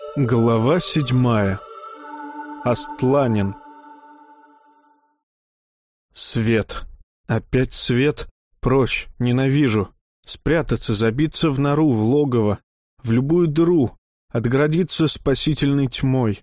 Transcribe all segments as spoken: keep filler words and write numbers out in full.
Глава седьмая. Астланин. Свет. Опять свет. Прочь. Ненавижу. Спрятаться, забиться в нору, в логово, в любую дыру, отгородиться спасительной тьмой.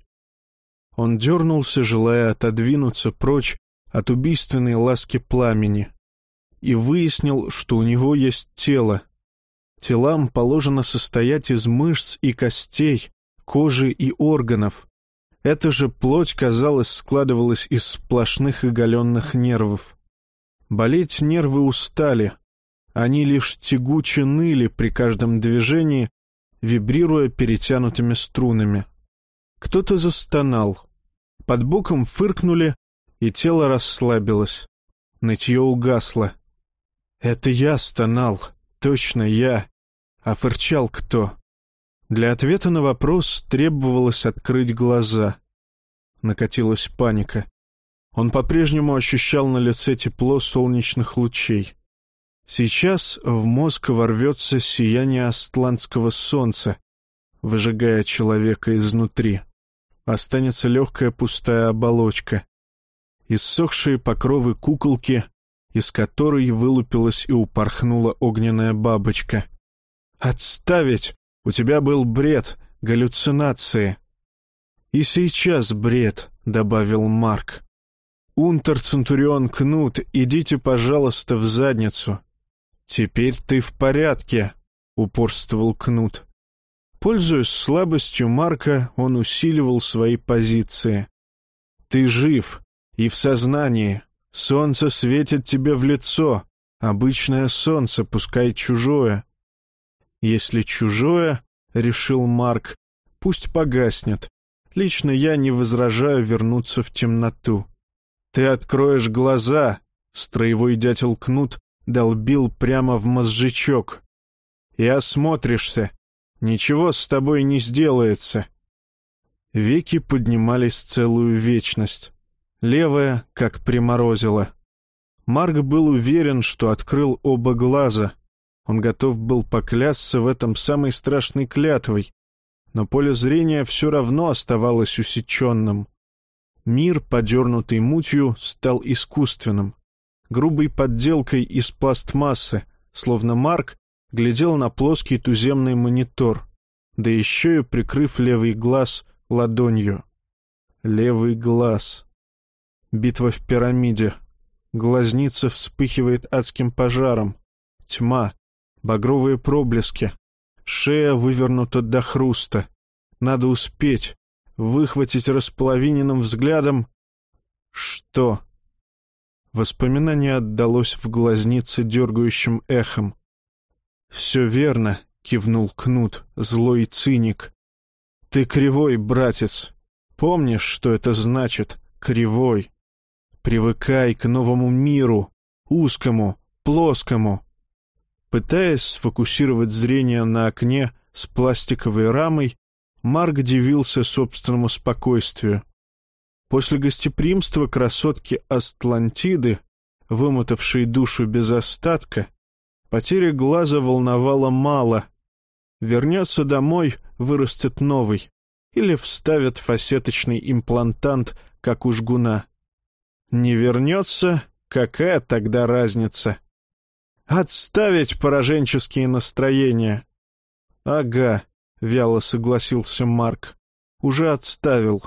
Он дернулся, желая отодвинуться прочь от убийственной ласки пламени, и выяснил, что у него есть тело. Телам положено состоять из мышц и костей, кожи и органов. Эта же плоть, казалось, складывалась из сплошных оголенных нервов. Болеть нервы устали. Они лишь тягуче ныли при каждом движении, вибрируя перетянутыми струнами. Кто-то застонал. Под боком фыркнули, и тело расслабилось. Нытье угасло. Это я стонал. Точно я. А фырчал кто? Для ответа на вопрос требовалось открыть глаза. Накатилась паника. Он по-прежнему ощущал на лице тепло солнечных лучей. Сейчас в мозг ворвется сияние астланского солнца, выжигая человека изнутри. Останется легкая пустая оболочка. Иссохшие покровы куколки, из которой вылупилась и упорхнула огненная бабочка. «Отставить! У тебя был бред, галлюцинации». «И сейчас бред», — добавил Марк. «Унтер-центурион Кнут, идите, пожалуйста, в задницу». «Теперь ты в порядке», — упорствовал Кнут. Пользуясь слабостью Марка, он усиливал свои позиции. «Ты жив и в сознании. Солнце светит тебе в лицо. Обычное солнце, пускай чужое». «Если чужое, — решил Марк, — пусть погаснет. Лично я не возражаю вернуться в темноту». «Ты откроешь глаза», — строевой дятел Кнут долбил прямо в мозжечок. «И осмотришься. Ничего с тобой не сделается». Веки поднимались целую вечность. Левая, как приморозила. Марк был уверен, что открыл оба глаза. Он готов был поклясться в этом самой страшной клятвой, но поле зрения все равно оставалось усеченным. Мир, подернутый мутью, стал искусственным, грубой подделкой из пластмассы, словно Марк глядел на плоский туземный монитор, да еще и прикрыв левый глаз ладонью. Левый глаз. Битва в пирамиде. Глазница вспыхивает адским пожаром. Тьма. Багровые проблески. Шея вывернута до хруста. Надо успеть. Выхватить располовиненным взглядом. Что? Воспоминание отдалось в глазнице дергающим эхом. «Все верно», — кивнул Кнут, злой циник. «Ты кривой, братец. Помнишь, что это значит? Кривой. Привыкай к новому миру, узкому, плоскому». Пытаясь сфокусировать зрение на окне с пластиковой рамой, Марк дивился собственному спокойствию. После гостеприимства красотки Астлантиды, вымотавшей душу без остатка, потеря глаза волновала мало. Вернется домой, вырастет новый, или вставят фасеточный имплантант, как у жгуна. Не вернется, какая тогда разница? Отставить пораженческие настроения. Ага, вяло согласился Марк. Уже отставил.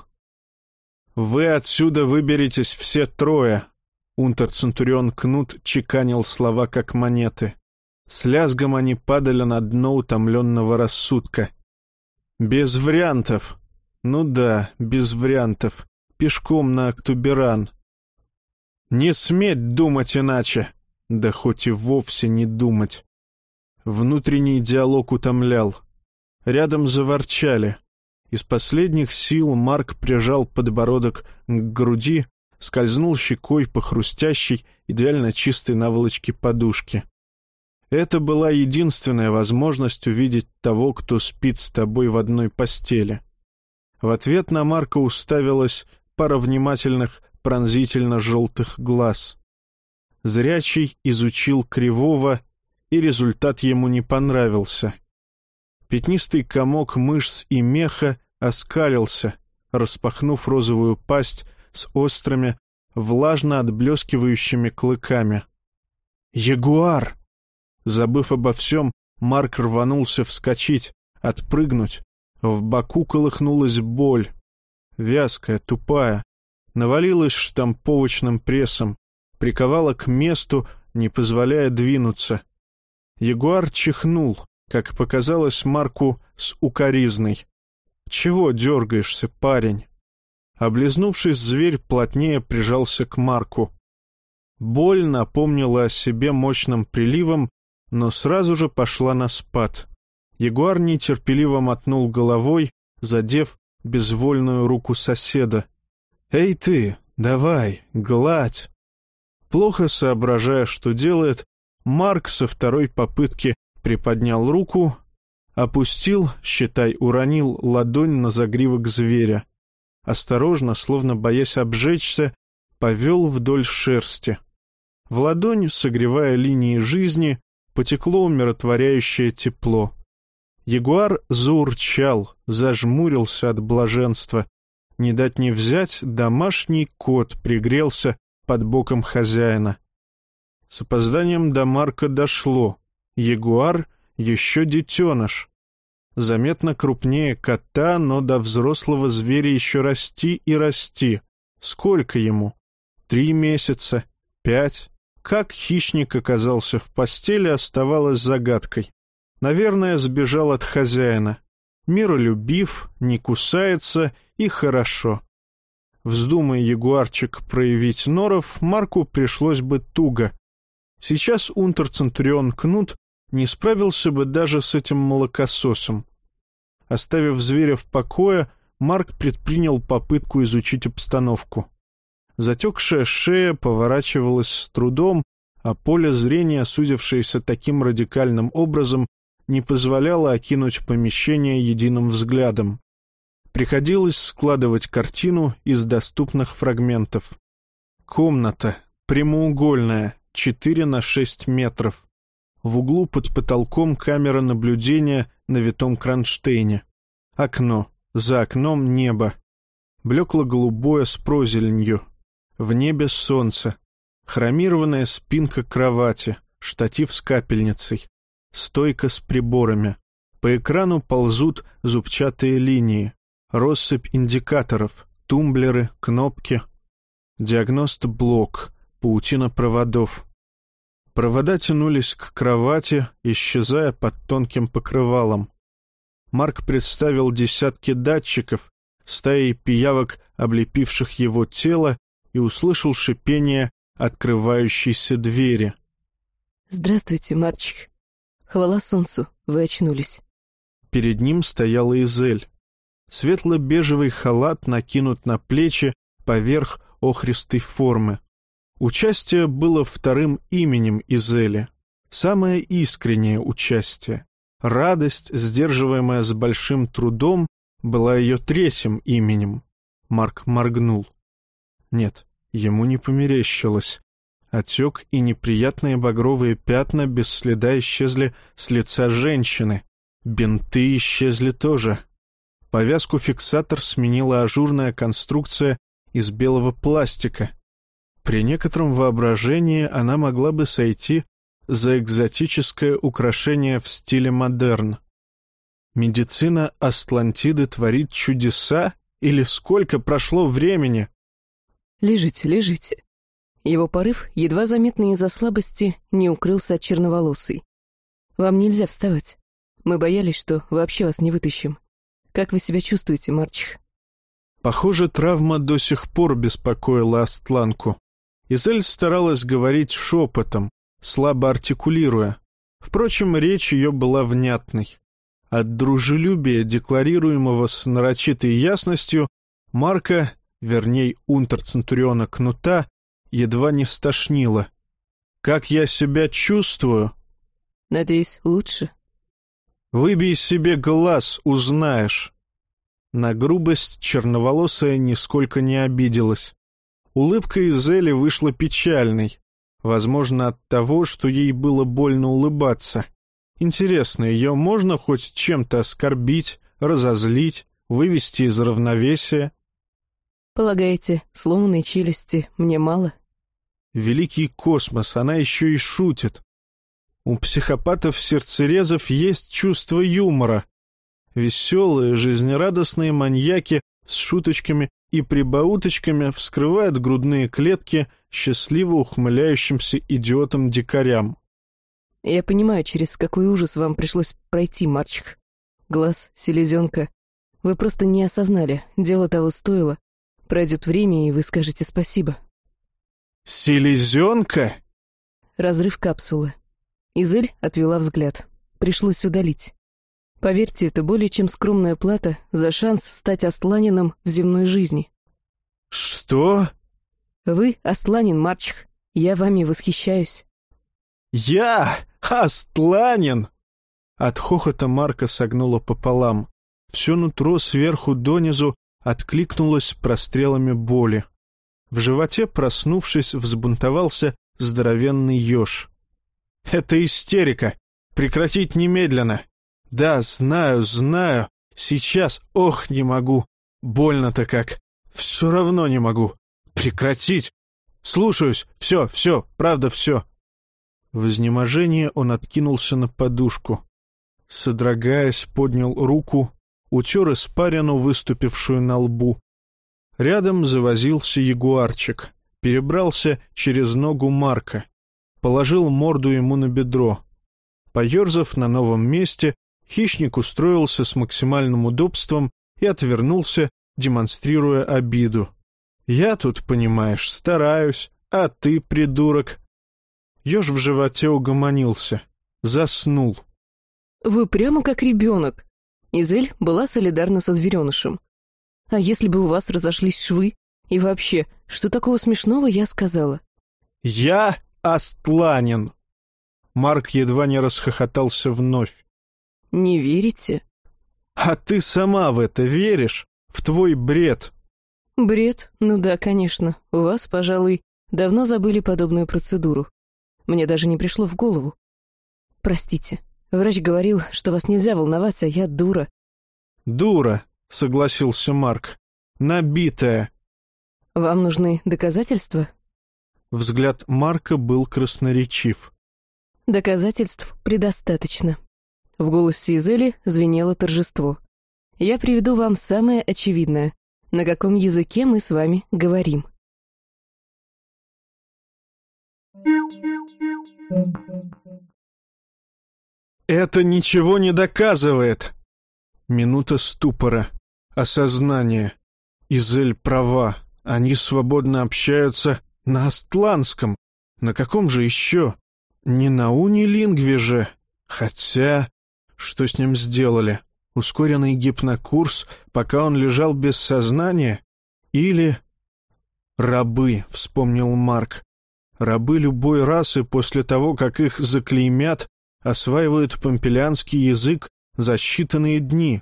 Вы отсюда выберетесь все трое. Унтер-центурион Кнут чеканил слова как монеты. С лязгом они падали на дно утомленного рассудка. Без вариантов. Ну да, без вариантов. Пешком на Актуберан. Не сметь думать иначе. Да хоть и вовсе не думать. Внутренний диалог утомлял. Рядом заворчали. Из последних сил Марк прижал подбородок к груди, скользнул щекой по хрустящей, идеально чистой наволочке подушки. Это была единственная возможность увидеть того, кто спит с тобой в одной постели. В ответ на Марка уставилась пара внимательных, пронзительно-желтых глаз. Зрячий изучил Кривого, и результат ему не понравился. Пятнистый комок мышц и меха оскалился, распахнув розовую пасть с острыми, влажно отблескивающими клыками. «Ягуар!» Забыв обо всем, Марк рванулся вскочить, отпрыгнуть. В боку колыхнулась боль. Вязкая, тупая. Навалилась штамповочным прессом, приковала к месту, не позволяя двинуться. Ягуар чихнул, как показалось Марку, с укоризной. «Чего дергаешься, парень?» Облизнувшись, зверь плотнее прижался к Марку. Боль напомнила о себе мощным приливом, но сразу же пошла на спад. Ягуар нетерпеливо мотнул головой, задев безвольную руку соседа. «Эй ты, давай, гладь!» Плохо соображая, что делает, Марк со второй попытки приподнял руку, опустил, считай, уронил ладонь на загривок зверя. Осторожно, словно боясь обжечься, повел вдоль шерсти. В ладонь, согревая линии жизни, потекло умиротворяющее тепло. Ягуар заурчал, зажмурился от блаженства. Не дать не взять, домашний кот пригрелся под боком хозяина. С опозданием до Марка дошло. Ягуар еще детеныш. Заметно крупнее кота, но до взрослого зверя еще расти и расти. Сколько ему? Три месяца? Пять? Как хищник оказался в постели, оставалось загадкой. Наверное, сбежал от хозяина. Миролюбив, не кусается и хорошо. Вздумай ягуарчик проявить норов, Марку пришлось бы туго. Сейчас унтер-центурион Кнут не справился бы даже с этим молокососом. Оставив зверя в покое, Марк предпринял попытку изучить обстановку. Затекшая шея поворачивалась с трудом, а поле зрения, сузившееся таким радикальным образом, не позволяло окинуть помещение единым взглядом. Приходилось складывать картину из доступных фрагментов. Комната, прямоугольная, четыре на шесть метров. В углу под потолком камера наблюдения на витом кронштейне. Окно, за окном небо. Блекло-голубое с прозеленью. В небе солнце. Хромированная спинка кровати, штатив с капельницей. Стойка с приборами. По экрану ползут зубчатые линии. Россыпь индикаторов, тумблеры, кнопки. Диагност-блок, паутина проводов. Провода тянулись к кровати, исчезая под тонким покрывалом. Марк представил десятки датчиков, стаи пиявок, облепивших его тело, и услышал шипение открывающейся двери. «Здравствуйте, мальчик. Хвала солнцу, вы очнулись». Перед ним стояла Изель. Светло-бежевый халат накинут на плечи поверх охристой формы. Участие было вторым именем Изели. Самое искреннее участие. Радость, сдерживаемая с большим трудом, была ее третьим именем. Марк моргнул. Нет, ему не померещилось. Отек и неприятные багровые пятна без следа исчезли с лица женщины. Бинты исчезли тоже. Повязку-фиксатор сменила ажурная конструкция из белого пластика. При некотором воображении она могла бы сойти за экзотическое украшение в стиле модерн. Медицина Атлантиды творит чудеса? Или сколько прошло времени? «Лежите, лежите». Его порыв, едва заметный из-за слабости, не укрылся от черноволосой. «Вам нельзя вставать. Мы боялись, что вообще вас не вытащим. Как вы себя чувствуете, мальчик?» Похоже, травма до сих пор беспокоила Астланку. Изель старалась говорить шепотом, слабо артикулируя. Впрочем, речь ее была внятной. От дружелюбия, декларируемого с нарочитой ясностью, Марка, верней унтер-центуриона Кнута, едва не стошнило. «Как я себя чувствую?» «Надеюсь, лучше?» «Выбей себе глаз, узнаешь». На грубость черноволосая нисколько не обиделась. Улыбка Изели вышла печальной. Возможно, от того, что ей было больно улыбаться. Интересно, ее можно хоть чем-то оскорбить, разозлить, вывести из равновесия. Полагаете, сломанной челюсти мне мало? Великий космос, она еще и шутит. У психопатов-сердцерезов есть чувство юмора. Веселые, жизнерадостные маньяки с шуточками и прибауточками вскрывают грудные клетки счастливо ухмыляющимся идиотам-дикарям. Я понимаю, через какой ужас вам пришлось пройти, Марчик. Глаз, селезенка. Вы просто не осознали, дело того стоило. Пройдет время, и вы скажете спасибо. Селезенка? Разрыв капсулы. Изель отвела взгляд. Пришлось удалить. Поверьте, это более чем скромная плата за шанс стать Астланином в земной жизни. Что? Вы Астланин, Марчик. Я вами восхищаюсь. Я Астланин! От хохота Марка согнуло пополам. Все нутро сверху донизу откликнулось прострелами боли. В животе, проснувшись, взбунтовался здоровенный еж. «Это истерика! Прекратить немедленно! Да, знаю, знаю! Сейчас, ох, не могу! Больно-то как! Все равно не могу! Прекратить! Слушаюсь! Все, все, правда, все!» В изнеможении он откинулся на подушку. Содрогаясь, поднял руку, утер испарину, выступившую на лбу. Рядом завозился ягуарчик, перебрался через ногу Марка, положил морду ему на бедро. Поерзав на новом месте, хищник устроился с максимальным удобством и отвернулся, демонстрируя обиду. «Я тут, понимаешь, стараюсь, а ты, придурок!» Еж в животе угомонился, заснул. «Вы прямо как ребенок!» Изель была солидарна со зверенышем. «А если бы у вас разошлись швы? И вообще, что такого смешного я сказала?» «Я Астланин!» Марк едва не расхохотался вновь. «Не верите?» «А ты сама в это веришь? В твой бред?» «Бред? Ну да, конечно. У вас, пожалуй, давно забыли подобную процедуру. Мне даже не пришло в голову. Простите, врач говорил, что вас нельзя волновать, а я дура». «Дура», — согласился Марк. «Набитая». «Вам нужны доказательства?» Взгляд Марка был красноречив. «Доказательств предостаточно». В голосе Изели звенело торжество. «Я приведу вам самое очевидное. На каком языке мы с вами говорим?» «Это ничего не доказывает!» Минута ступора, осознание. Изель права, они свободно общаются на астланском. На каком же еще? Не на унилингве же. Хотя, что с ним сделали? Ускоренный гипнокурс, пока он лежал без сознания? Или... «Рабы», — вспомнил Марк. «Рабы любой расы после того, как их заклеймят, осваивают помпелианский язык за считанные дни».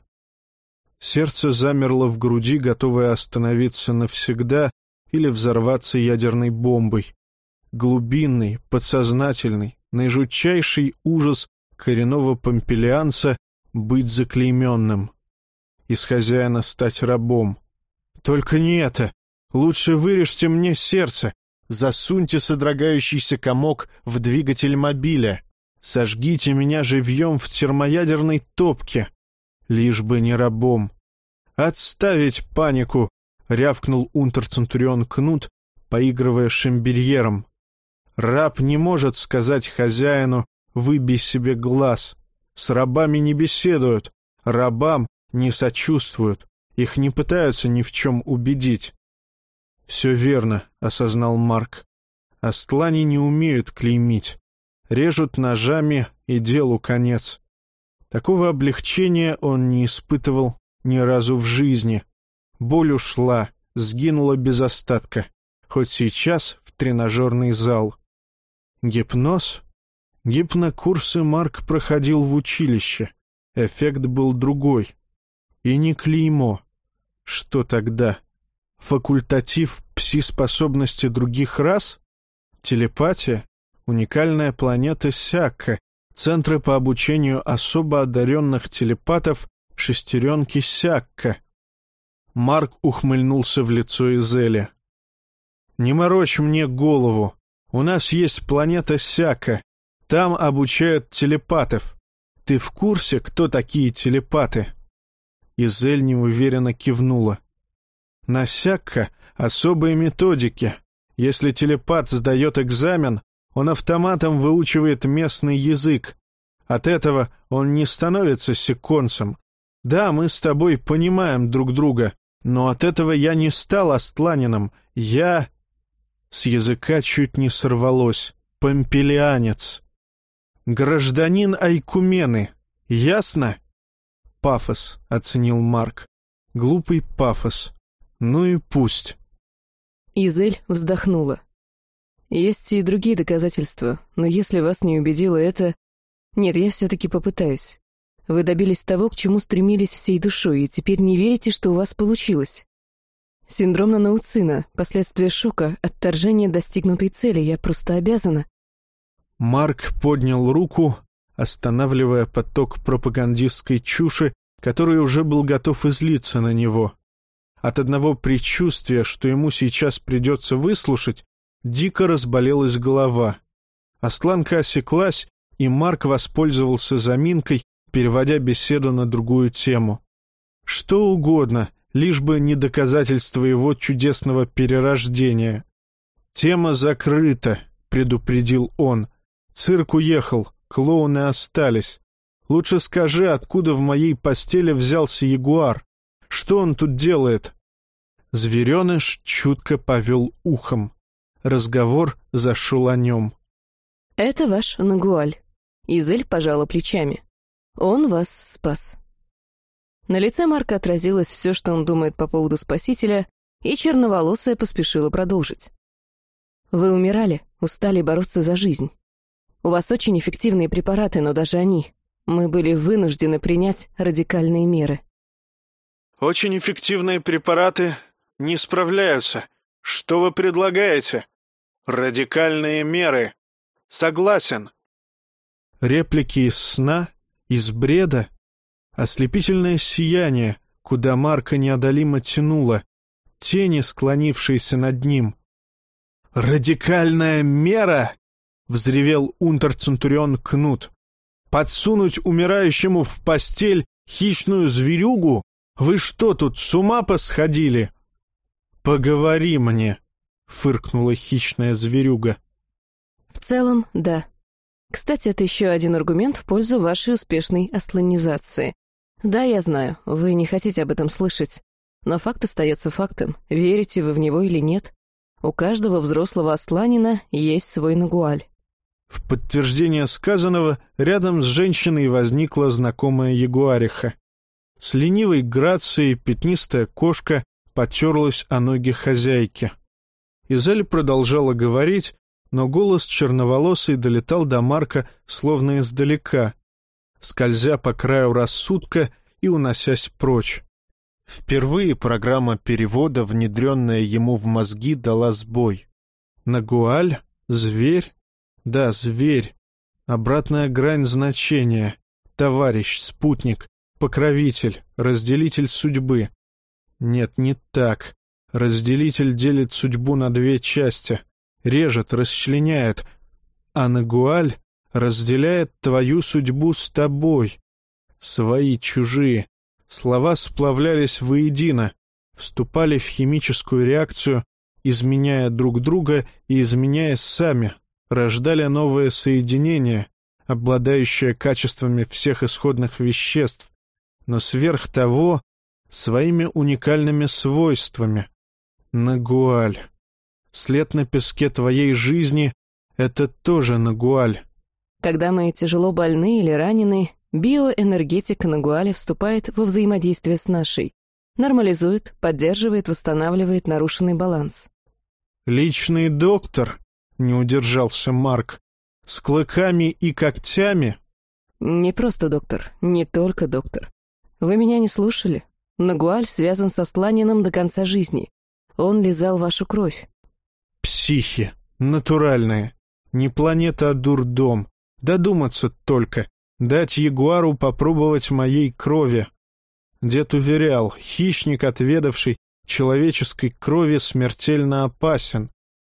Сердце замерло в груди, готовое остановиться навсегда или взорваться ядерной бомбой. Глубинный, подсознательный, наижутчайший ужас коренного помпелианца — быть заклейменным. Из хозяина стать рабом. Только не это. Лучше вырежьте мне сердце, засуньте содрогающийся комок в двигатель мобиля, сожгите меня живьем в термоядерной топке. Лишь бы не рабом. «Отставить панику!» — рявкнул унтер-центурион Кнут, поигрывая шамберьером. «Раб не может сказать хозяину: выбей себе глаз. С рабами не беседуют, рабам не сочувствуют, их не пытаются ни в чем убедить». «Все верно», — осознал Марк. «Астлани не умеют клеймить. Режут ножами, и делу конец». Такого облегчения он не испытывал ни разу в жизни. Боль ушла, сгинула без остатка, хоть сейчас в тренажерный зал. Гипноз? Гипнокурсы Марк проходил в училище. Эффект был другой. И не клеймо. Что тогда? Факультатив пси-способности других рас? Телепатия? Уникальная планета Сякка, центры по обучению особо одаренных телепатов, шестеренки Сякка, Марк ухмыльнулся в лицо Изели. «Не морочь мне голову. У нас есть планета Сяка. Там обучают телепатов. Ты в курсе, кто такие телепаты?» Изель неуверенно кивнула. «На Сякка особые методики. Если телепат сдает экзамен, он автоматом выучивает местный язык. От этого он не становится секонцем. Да, мы с тобой понимаем друг друга, но от этого я не стал астланином. Я...» С языка чуть не сорвалось. «Помпелианец. Гражданин Айкумены. Ясно?» «Пафос», — оценил Марк. «Глупый пафос. Ну и пусть». Изель вздохнула. «Есть и другие доказательства, но если вас не убедило это... Нет, я все-таки попытаюсь. Вы добились того, к чему стремились всей душой, и теперь не верите, что у вас получилось. Синдром Нанауцина, последствия шока, отторжение достигнутой цели, я просто обязана». Марк поднял руку, останавливая поток пропагандистской чуши, который уже был готов излиться на него. От одного предчувствия, что ему сейчас придется выслушать, дико разболелась голова. Асланка осеклась, и Марк воспользовался заминкой, переводя беседу на другую тему. Что угодно, лишь бы не доказательство его чудесного перерождения. «Тема закрыта», — предупредил он. «Цирк уехал, клоуны остались. Лучше скажи, откуда в моей постели взялся ягуар? Что он тут делает?» Звереныш чутко повел ухом. Разговор зашел о нем. «Это ваш Нагуаль». Изель пожала плечами. «Он вас спас». На лице Марка отразилось все, что он думает по поводу спасителя, и черноволосая поспешила продолжить. «Вы умирали, устали бороться за жизнь. У вас очень эффективные препараты, но даже они... Мы были вынуждены принять радикальные меры». «Очень эффективные препараты не справляются. Что вы предлагаете?» «Радикальные меры. Согласен». Реплики из сна, из бреда, ослепительное сияние, куда Марка неодолимо тянуло, тени, склонившиеся над ним. «Радикальная мера!» — взревел унтер-центурион Кнут. «Подсунуть умирающему в постель хищную зверюгу? Вы что тут, с ума посходили?» «Поговори мне», — фыркнула хищная зверюга. «В целом, да. Кстати, это еще один аргумент в пользу вашей успешной асланизации. Да, я знаю, вы не хотите об этом слышать, но факт остается фактом, верите вы в него или нет. У каждого взрослого асланина есть свой Нагуаль». В подтверждение сказанного рядом с женщиной возникла знакомая ягуариха. С ленивой грацией пятнистая кошка потерлась о ноги хозяйки. Изель продолжала говорить, но голос черноволосой долетал до Марка словно издалека, скользя по краю рассудка и уносясь прочь. Впервые программа перевода, внедренная ему в мозги, дала сбой. Нагуаль? Зверь? Да, зверь. Обратная грань значения. Товарищ, спутник, покровитель, разделитель судьбы. Нет, не так. Разделитель делит судьбу на две части. Режет, расчленяет. А Нагуаль разделяет твою судьбу с тобой. Свои, чужие. Слова сплавлялись воедино, вступали в химическую реакцию, изменяя друг друга и изменяясь сами, рождали новое соединение, обладающее качествами всех исходных веществ, но сверх того своими уникальными свойствами. Нагуаль. След на песке твоей жизни — это тоже Нагуаль. Когда мы тяжело больны или ранены, биоэнергетика Нагуаля вступает во взаимодействие с нашей, нормализует, поддерживает, восстанавливает нарушенный баланс. «Личный доктор», — не удержался Марк, — «с клыками и когтями?» «Не просто доктор, не только доктор. Вы меня не слушали. Нагуаль связан со Сланином до конца жизни. Он лизал вашу кровь». «Психи, натуральные. Не планета, а дурдом. Додуматься только. Дать ягуару попробовать моей крови». Дед уверял, хищник, отведавший человеческой крови, смертельно опасен.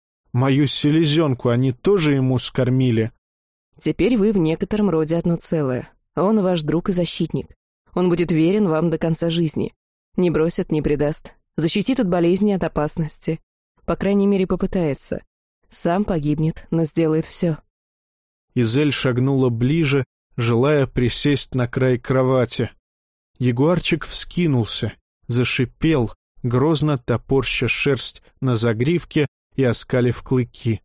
Мою селезенку они тоже ему скормили. Теперь вы в некотором роде одно целое. Он ваш друг и защитник. Он будет верен вам до конца жизни. Не бросит, не предаст. Защитит от болезни, от опасности. По крайней мере, попытается. Сам погибнет, но сделает все. Изель шагнула ближе, желая присесть на край кровати. Ягуарчик вскинулся, зашипел, грозно топорща шерсть на загривке и оскалив клыки.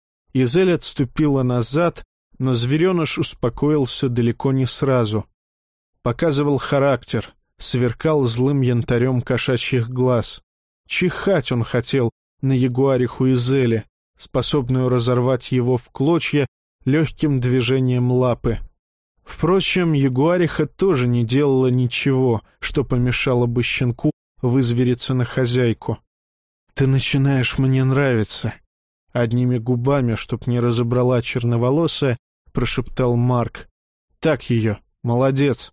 Изель отступила назад, но звереныш успокоился далеко не сразу. Показывал характер, сверкал злым янтарем кошачьих глаз. Чихать он хотел на ягуариху Изели, способную разорвать его в клочья легким движением лапы. Впрочем, ягуариха тоже не делала ничего, что помешало бы щенку вызвериться на хозяйку. «Ты начинаешь мне нравиться», — одними губами, чтоб не разобрала черноволосая, прошептал Марк. «Так ее, молодец».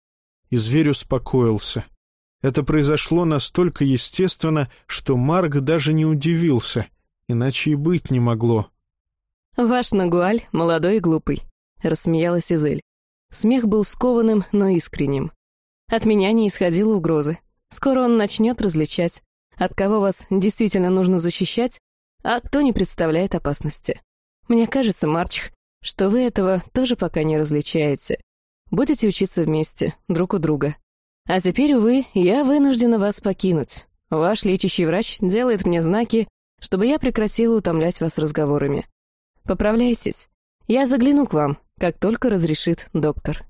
И зверь успокоился. Это произошло настолько естественно, что Марк даже не удивился, иначе и быть не могло. «Ваш Нагуаль молодой и глупый», — рассмеялась Изель. Смех был скованным, но искренним. От меня не исходило угрозы. Скоро он начнет различать, от кого вас действительно нужно защищать, а кто не представляет опасности. Мне кажется, Марчих, что вы этого тоже пока не различаете. Будете учиться вместе, друг у друга. А теперь, увы, я вынуждена вас покинуть. Ваш лечащий врач делает мне знаки, чтобы я прекратила утомлять вас разговорами. Поправляйтесь. Я загляну к вам, как только разрешит доктор».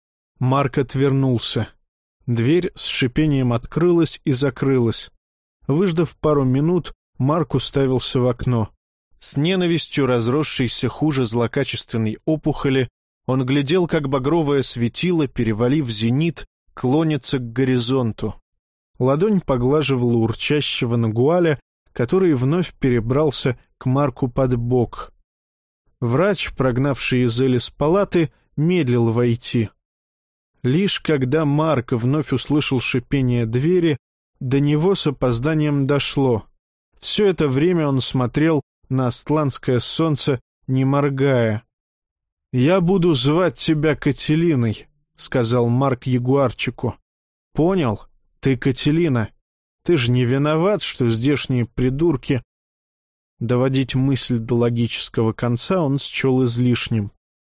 Марк отвернулся. Дверь с шипением открылась и закрылась. Выждав пару минут, Марк уставился в окно. С ненавистью, разросшейся хуже злокачественной опухоли, он глядел, как багровое светило, перевалив зенит, клонится к горизонту. Ладонь поглаживала урчащего нагуаля, который вновь перебрался к Марку под бок. Врач, прогнавший Изель из палаты, медлил войти. Лишь когда Марк вновь услышал шипение двери, до него с опозданием дошло. Все это время он смотрел на астланское солнце, не моргая. «Я буду звать тебя Кателиной», — сказал Марк ягуарчику. «Понял? Ты Кателина. Ты же не виноват, что здешние придурки...» Доводить мысль до логического конца он счел излишним.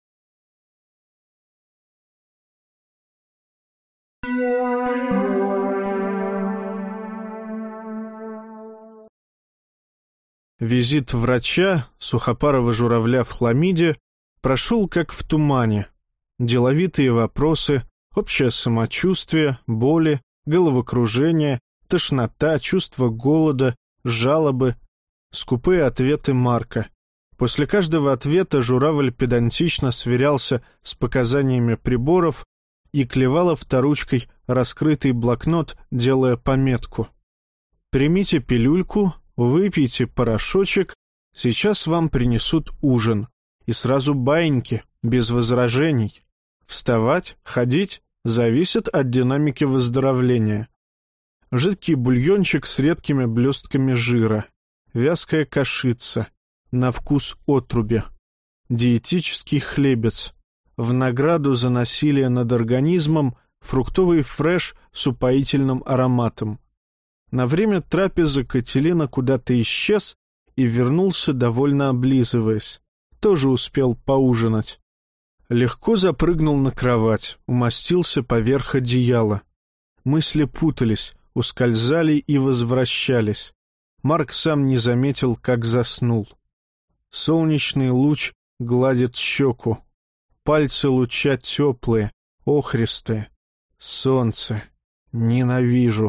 Визит врача, сухопарого журавля в хламиде, прошел как в тумане. Деловитые вопросы, общее самочувствие, боли, головокружение, тошнота, чувство голода, жалобы, скупые ответы Марка. После каждого ответа журавль педантично сверялся с показаниями приборов и клевал авторучкой раскрытый блокнот, делая пометку. «Примите пилюльку, выпейте порошочек, сейчас вам принесут ужин. И сразу баиньки, без возражений. Вставать, ходить зависит от динамики выздоровления. Жидкий бульончик с редкими блестками жира, вязкая кашица, на вкус отруби, диетический хлебец, в награду за насилие над организмом фруктовый фреш с упоительным ароматом. На время трапезы Кателина куда-то исчез и вернулся, довольно облизываясь. Тоже успел поужинать. Легко запрыгнул на кровать, умостился поверх одеяла. Мысли путались, ускользали и возвращались. Марк сам не заметил, как заснул. Солнечный луч гладит щеку. Пальцы луча теплые, охристые. Солнце. Ненавижу.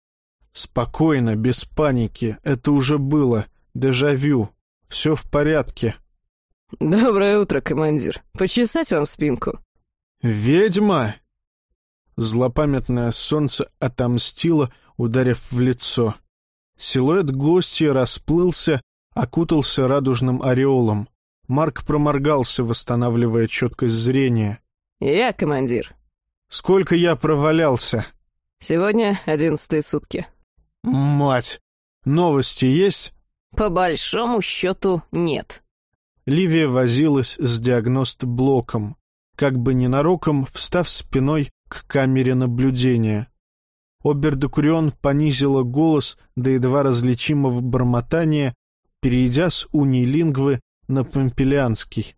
Спокойно, без паники. Это уже было. Дежавю. Все в порядке. «Доброе утро, командир. Почесать вам спинку?» «Ведьма!» Злопамятное солнце отомстило, ударив в лицо. Силуэт гостья расплылся, окутался радужным ореолом. Марк проморгался, восстанавливая четкость зрения. «Я командир». «Сколько я провалялся?» Сегодня одиннадцатые сутки. Мать! Новости есть? По большому счету нет. Ливия возилась с диагност-блоком, как бы ненароком встав спиной к камере наблюдения. Обер-декурион понизила голос до едва различимого бормотания, перейдя с унилингвы на помпелианский.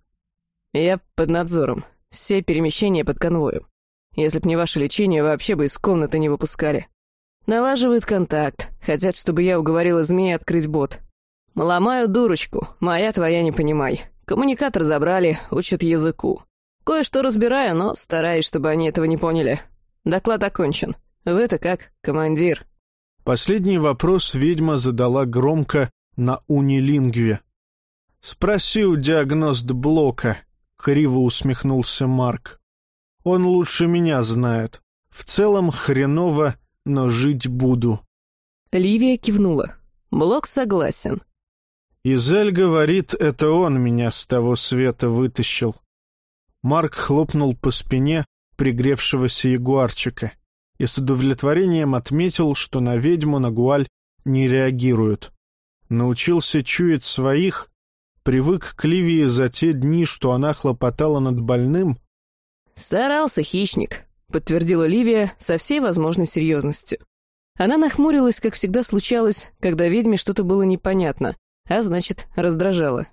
Я под надзором. Все перемещения под конвоем. Если б не ваше лечение, вообще бы из комнаты не выпускали. Налаживают контакт. Хотят, чтобы я уговорила змея открыть бот. Ломаю дурочку. Моя твоя не понимай. Коммуникатор забрали, учат языку. Кое-что разбираю, но стараюсь, чтобы они этого не поняли. Доклад окончен. Вы-то как, командир? Последний вопрос ведьма задала громко на унилингве. «Спроси у диагност-блока», — криво усмехнулся Марк. «Он лучше меня знает. В целом хреново, но жить буду». Ливия кивнула. Блок согласен. «Изель говорит, это он меня с того света вытащил». Марк хлопнул по спине пригревшегося ягуарчика и с удовлетворением отметил, что на ведьму Нагуаль не реагируют. Научился чуять своих, привык к Ливии за те дни, что она хлопотала над больным. «Старался хищник», — подтвердила Ливия со всей возможной серьезностью. Она нахмурилась, как всегда случалось, когда ведьме что-то было непонятно, а значит, раздражало.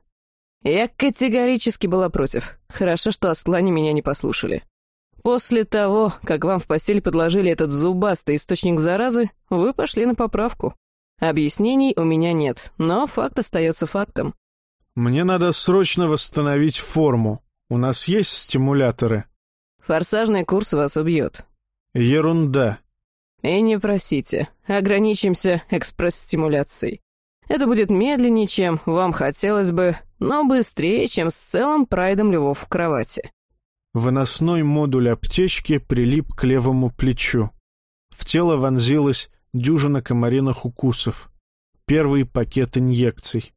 Я категорически была против. Хорошо, что Астлане меня не послушали. После того, как вам в постель подложили этот зубастый источник заразы, вы пошли на поправку. Объяснений у меня нет, но факт остается фактом. «Мне надо срочно восстановить форму. У нас есть стимуляторы?» Форсажный курс вас убьет. «Ерунда». И не просите, ограничимся экспресс-стимуляцией. Это будет медленнее, чем вам хотелось бы, но быстрее, чем с целым прайдом львов в кровати. Выносной модуль аптечки прилип к левому плечу. В тело вонзилась дюжина комариных укусов. Первый пакет инъекций.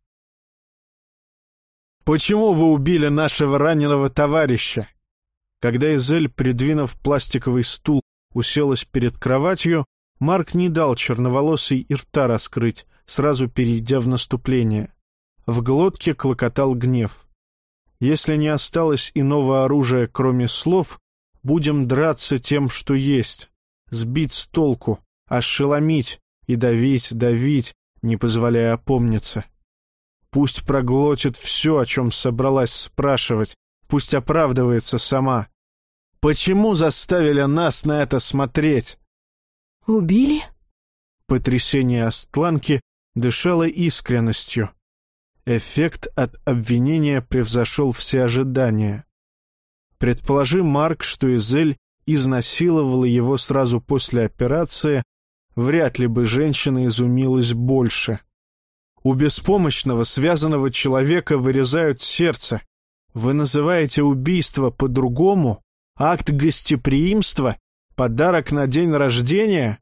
«Почему вы убили нашего раненого товарища?» Когда Изель, придвинув пластиковый стул, уселась перед кроватью, Марк не дал черноволосой и рта раскрыть, сразу перейдя в наступление. В глотке клокотал гнев. «Если не осталось иного оружия, кроме слов, будем драться тем, что есть, сбить с толку, ошеломить и давить, давить, не позволяя опомниться. Пусть проглотит все, о чем собралась спрашивать, пусть оправдывается сама. Почему заставили нас на это смотреть?» «Убили?» Потрясение Астланки дышало искренностью. Эффект от обвинения превзошел все ожидания. Предположи, Марк, что Изель изнасиловала его сразу после операции, вряд ли бы женщина изумилась больше. У беспомощного, связанного человека вырезают сердце. Вы называете убийство по-другому? Акт гостеприимства? Подарок на день рождения?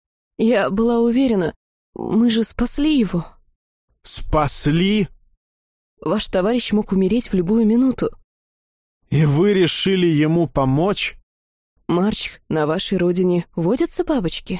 Я была уверена, мы же спасли его. Спасли? Ваш товарищ мог умереть в любую минуту. И вы решили ему помочь? Марчик, на вашей родине водятся бабочки?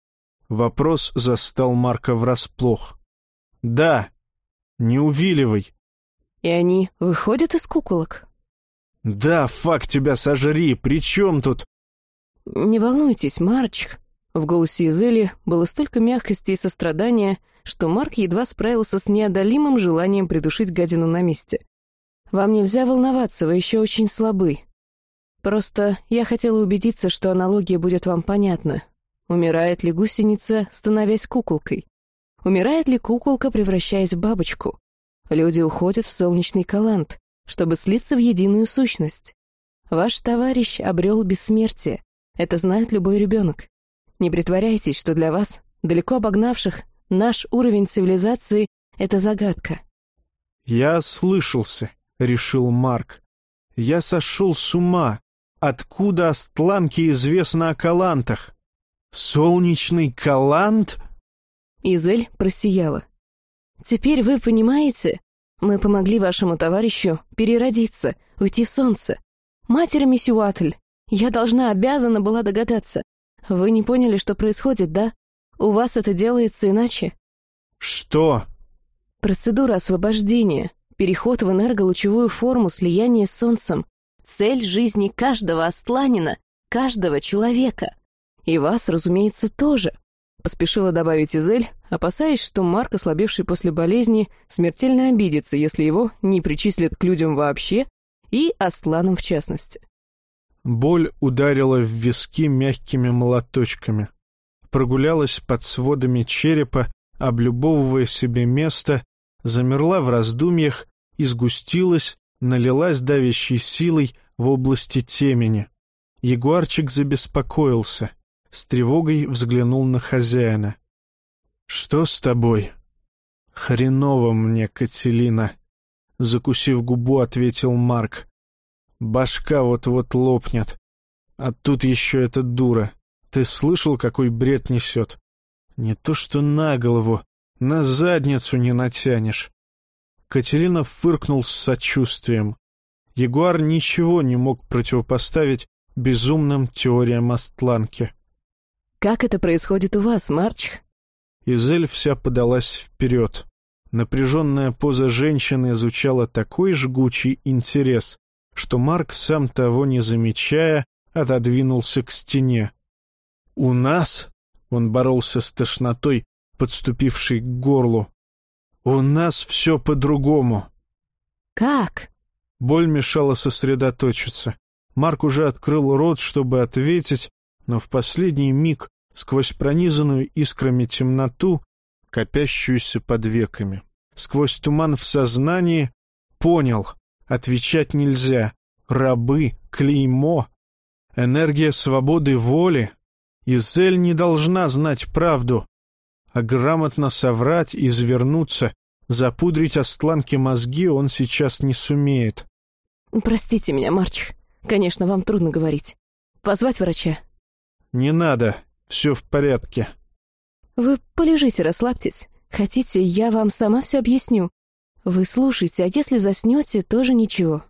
Вопрос застал Марка врасплох. Да, не увиливай. И они выходят из куколок? Да, фак тебя сожри, при чем тут? Не волнуйтесь, Марчик. В голосе Изели было столько мягкости и сострадания, что Марк едва справился с неодолимым желанием придушить гадину на месте. «Вам нельзя волноваться, вы еще очень слабы. Просто я хотела убедиться, что аналогия будет вам понятна. Умирает ли гусеница, становясь куколкой? Умирает ли куколка, превращаясь в бабочку? Люди уходят в солнечный калант, чтобы слиться в единую сущность. Ваш товарищ обрел бессмертие. Это знает любой ребенок. Не притворяйтесь, что для вас, далеко обогнавших наш уровень цивилизации, это загадка». «Я ослышался», — решил Марк. «Я сошел с ума. Откуда Астланке известно о калантах? Солнечный калант?» Изель просияла. «Теперь вы понимаете, мы помогли вашему товарищу переродиться, уйти в солнце. Матерь Мисюатль, я должна, обязана была догадаться. Вы не поняли, что происходит, да? У вас это делается иначе. Что? Процедура освобождения, переход в энерголучевую форму, слияние с Солнцем. Цель жизни каждого астланина, каждого человека. И вас, разумеется, тоже. Поспешила добавить Изель, опасаясь, что Марк, ослабевший после болезни, смертельно обидится, если его не причислят к людям вообще и астланам в частности. Боль ударила в виски мягкими молоточками. Прогулялась под сводами черепа, облюбовывая себе место, замерла в раздумьях и сгустилась, налилась давящей силой в области темени. Ягуарчик забеспокоился, с тревогой взглянул на хозяина. «Что с тобой?» «Хреново мне, Кателина», — закусив губу, ответил Марк. «Башка вот-вот лопнет. А тут еще эта дура. Ты слышал, какой бред несет? Не то что на голову, на задницу не натянешь». Кателина фыркнул с сочувствием. Ягуар ничего не мог противопоставить безумным теориям астланки. «Как это происходит у вас, Марч?» Изель вся подалась вперед. Напряженная поза женщины изучала такой жгучий интерес, что Марк, сам того не замечая, отодвинулся к стене. «У нас?» — он боролся с тошнотой, подступившей к горлу. «У нас все по-другому». «Как?» Боль мешала сосредоточиться. Марк уже открыл рот, чтобы ответить, но в последний миг, сквозь пронизанную искрами темноту, копящуюся под веками, сквозь туман в сознании, понял — отвечать нельзя. Рабы, клеймо, энергия свободы воли. Изель не должна знать правду, а грамотно соврать, извернуться, запудрить астланке мозги он сейчас не сумеет. «Простите меня, Марч. Конечно, вам трудно говорить. Позвать врача?» «Не надо, все в порядке». «Вы полежите, расслабьтесь. Хотите, я вам сама все объясню. Вы слушайте, а если заснете, тоже ничего».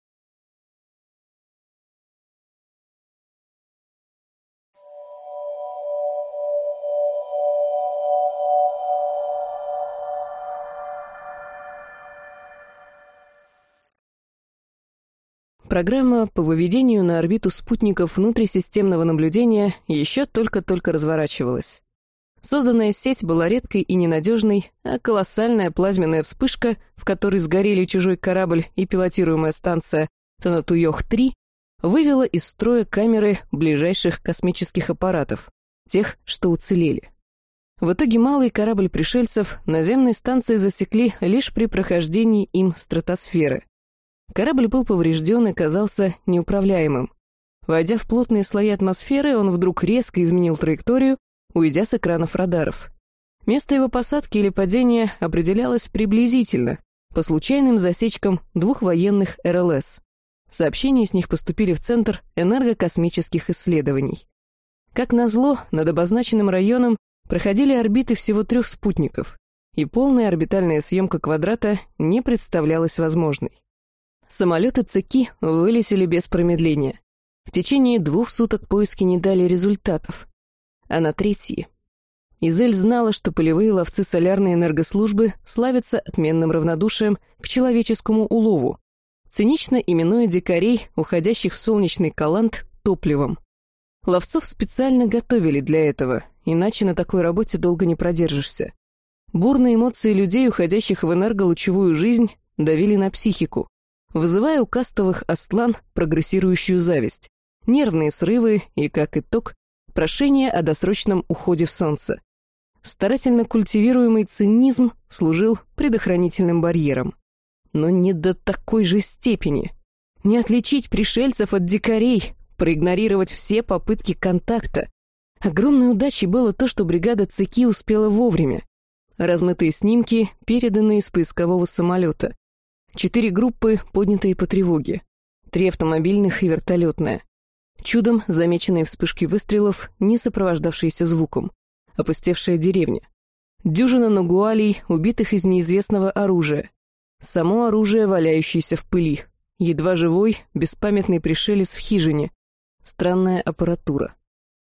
Программа по выведению на орбиту спутников внутрисистемного наблюдения еще только-только разворачивалась. Созданная сеть была редкой и ненадежной, а колоссальная плазменная вспышка, в которой сгорели чужой корабль и пилотируемая станция Танатуйох-три, вывела из строя камеры ближайших космических аппаратов, тех, что уцелели. В итоге малый корабль пришельцев наземной станции засекли лишь при прохождении им стратосферы. Корабль был поврежден и казался неуправляемым. Войдя в плотные слои атмосферы, он вдруг резко изменил траекторию, уйдя с экранов радаров. Место его посадки или падения определялось приблизительно, по случайным засечкам двух военных эр эл эс. Сообщения с них поступили в Центр энергокосмических исследований. Как назло, над обозначенным районом проходили орбиты всего трех спутников, и полная орбитальная съемка квадрата не представлялась возможной. Самолеты ЦКИ вылетели без промедления. В течение двух суток поиски не дали результатов. А на третьи... Изель знала, что полевые ловцы солярной энергослужбы славятся отменным равнодушием к человеческому улову, цинично именуя дикарей, уходящих в солнечный Калант, топливом. Ловцов специально готовили для этого, иначе на такой работе долго не продержишься. Бурные эмоции людей, уходящих в энерголучевую жизнь, давили на психику, вызывая у кастовых астлан прогрессирующую зависть, нервные срывы и, как итог, прошение о досрочном уходе в солнце. Старательно культивируемый цинизм служил предохранительным барьером. Но не до такой же степени. Не отличить пришельцев от дикарей, проигнорировать все попытки контакта. Огромной удачей было то, что бригада ЦКИ успела вовремя. Размытые снимки, переданные с поискового самолета. Четыре группы, поднятые по тревоге. Три автомобильных и вертолетная. Чудом замеченные вспышки выстрелов, не сопровождавшиеся звуком. Опустевшая деревня. Дюжина нагуалей, убитых из неизвестного оружия. Само оружие, валяющееся в пыли. Едва живой, беспамятный пришелец в хижине. Странная аппаратура.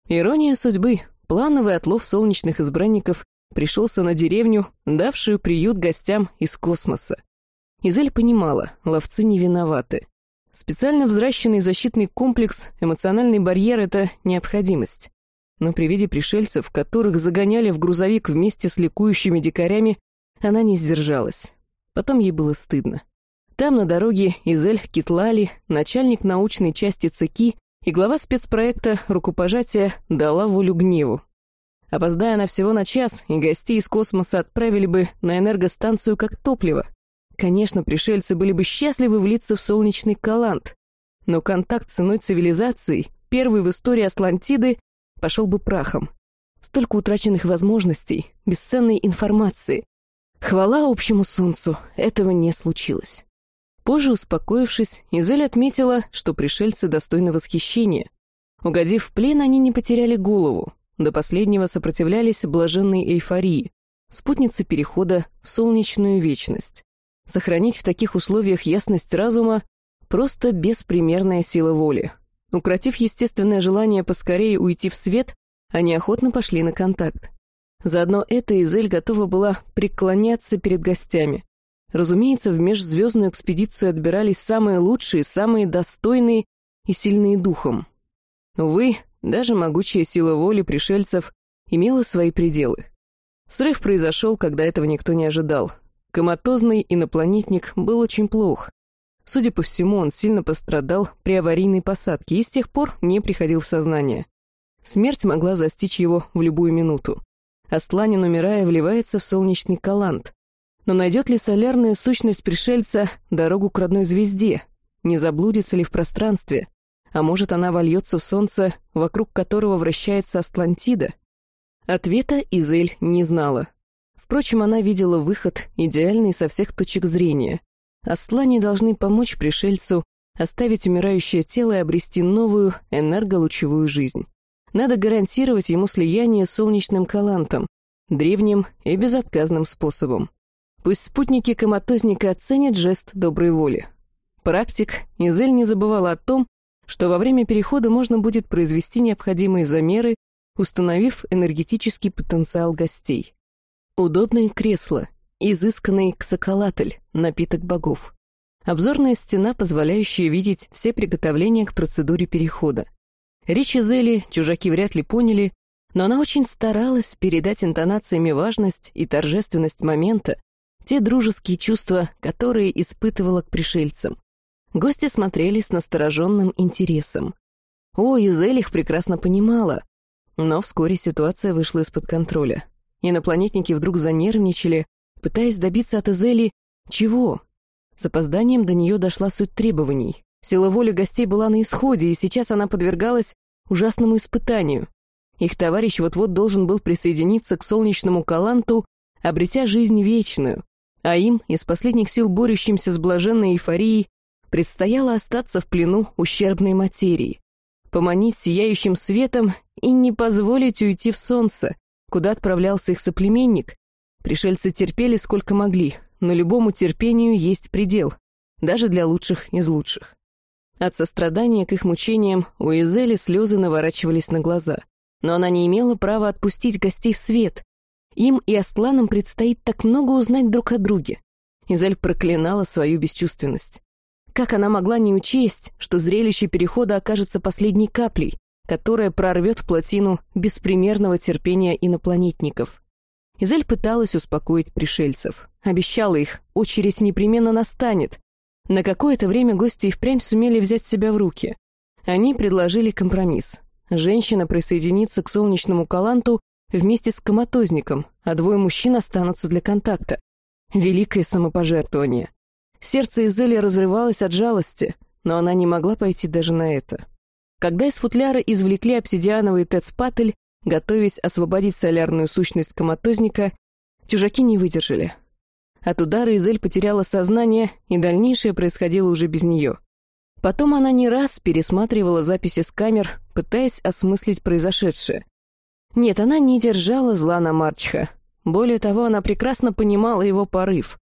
Ирония судьбы. Плановый отлов солнечных избранников пришелся на деревню, давшую приют гостям из космоса. Изель понимала, ловцы не виноваты. Специально взращенный защитный комплекс, эмоциональный барьер — это необходимость. Но при виде пришельцев, которых загоняли в грузовик вместе с ликующими дикарями, она не сдержалась. Потом ей было стыдно. Там, на дороге, Изель Китлали, начальник научной части ЦКИ и глава спецпроекта «Рукопожатие» дала волю гневу. Опоздая она всего на час, и гостей из космоса отправили бы на энергостанцию как топливо. Конечно, пришельцы были бы счастливы влиться в солнечный Калант, но контакт с иной цивилизацией, первый в истории Атлантиды, пошел бы прахом. Столько утраченных возможностей, бесценной информации. Хвала общему солнцу, этого не случилось. Позже, успокоившись, Изель отметила, что пришельцы достойны восхищения. Угодив в плен, они не потеряли голову, до последнего сопротивлялись блаженной эйфории, спутнице перехода в солнечную вечность. Сохранить в таких условиях ясность разума — просто беспримерная сила воли. Укротив естественное желание поскорее уйти в свет, они охотно пошли на контакт. Заодно это Изель готова была преклоняться перед гостями. Разумеется, в межзвездную экспедицию отбирались самые лучшие, самые достойные и сильные духом. Увы, даже могучая сила воли пришельцев имела свои пределы. Срыв произошел, когда этого никто не ожидал. Коматозный инопланетник был очень плох. Судя по всему, он сильно пострадал при аварийной посадке и с тех пор не приходил в сознание. Смерть могла застичь его в любую минуту. Астланин, умирая, вливается в солнечный Калант. Но найдет ли солярная сущность пришельца дорогу к родной звезде? Не заблудится ли в пространстве? А может, она вольется в солнце, вокруг которого вращается Атлантида? Ответа Изель не знала. Впрочем, она видела выход, идеальный со всех точек зрения. Астлане должны помочь пришельцу оставить умирающее тело и обрести новую энерголучевую жизнь. Надо гарантировать ему слияние с солнечным Калантом, древним и безотказным способом. Пусть спутники коматозника оценят жест доброй воли. Практик, Изель не забывала о том, что во время перехода можно будет произвести необходимые замеры, установив энергетический потенциал гостей. Удобное кресло, изысканный ксакалатль, напиток богов. Обзорная стена, позволяющая видеть все приготовления к процедуре перехода. Речь Изели чужаки вряд ли поняли, но она очень старалась передать интонациями важность и торжественность момента, те дружеские чувства, которые испытывала к пришельцам. Гости смотрели с настороженным интересом. О, Изель их прекрасно понимала. Но вскоре ситуация вышла из-под контроля. Инопланетники вдруг занервничали, пытаясь добиться от Изели чего? С опозданием до нее дошла суть требований. Сила воли гостей была на исходе, и сейчас она подвергалась ужасному испытанию. Их товарищ вот-вот должен был присоединиться к солнечному Каланту, обретя жизнь вечную, а им, из последних сил борющимся с блаженной эйфорией, предстояло остаться в плену ущербной материи, поманить сияющим светом и не позволить уйти в солнце, куда отправлялся их соплеменник. Пришельцы терпели сколько могли, но любому терпению есть предел, даже для лучших из лучших. От сострадания к их мучениям у Изели слезы наворачивались на глаза, но она не имела права отпустить гостей в свет. Им и Астланам предстоит так много узнать друг о друге. Изель проклинала свою бесчувственность. Как она могла не учесть, что зрелище перехода окажется последней каплей, которая прорвет плотину беспримерного терпения инопланетников? Изель пыталась успокоить пришельцев, обещала их, очередь непременно настанет. На какое-то время гости и впрямь сумели взять себя в руки. Они предложили компромисс. Женщина присоединится к солнечному Каланту вместе с коматозником, а двое мужчин останутся для контакта. Великое самопожертвование. Сердце Изели разрывалось от жалости, но она не могла пойти даже на это. Когда из футляра извлекли обсидиановый тецпатль, готовясь освободить солярную сущность коматозника, чужаки не выдержали. От удара Изель потеряла сознание, и дальнейшее происходило уже без нее. Потом она не раз пересматривала записи с камер, пытаясь осмыслить произошедшее. Нет, она не держала зла на Марчха. Более того, она прекрасно понимала его порыв.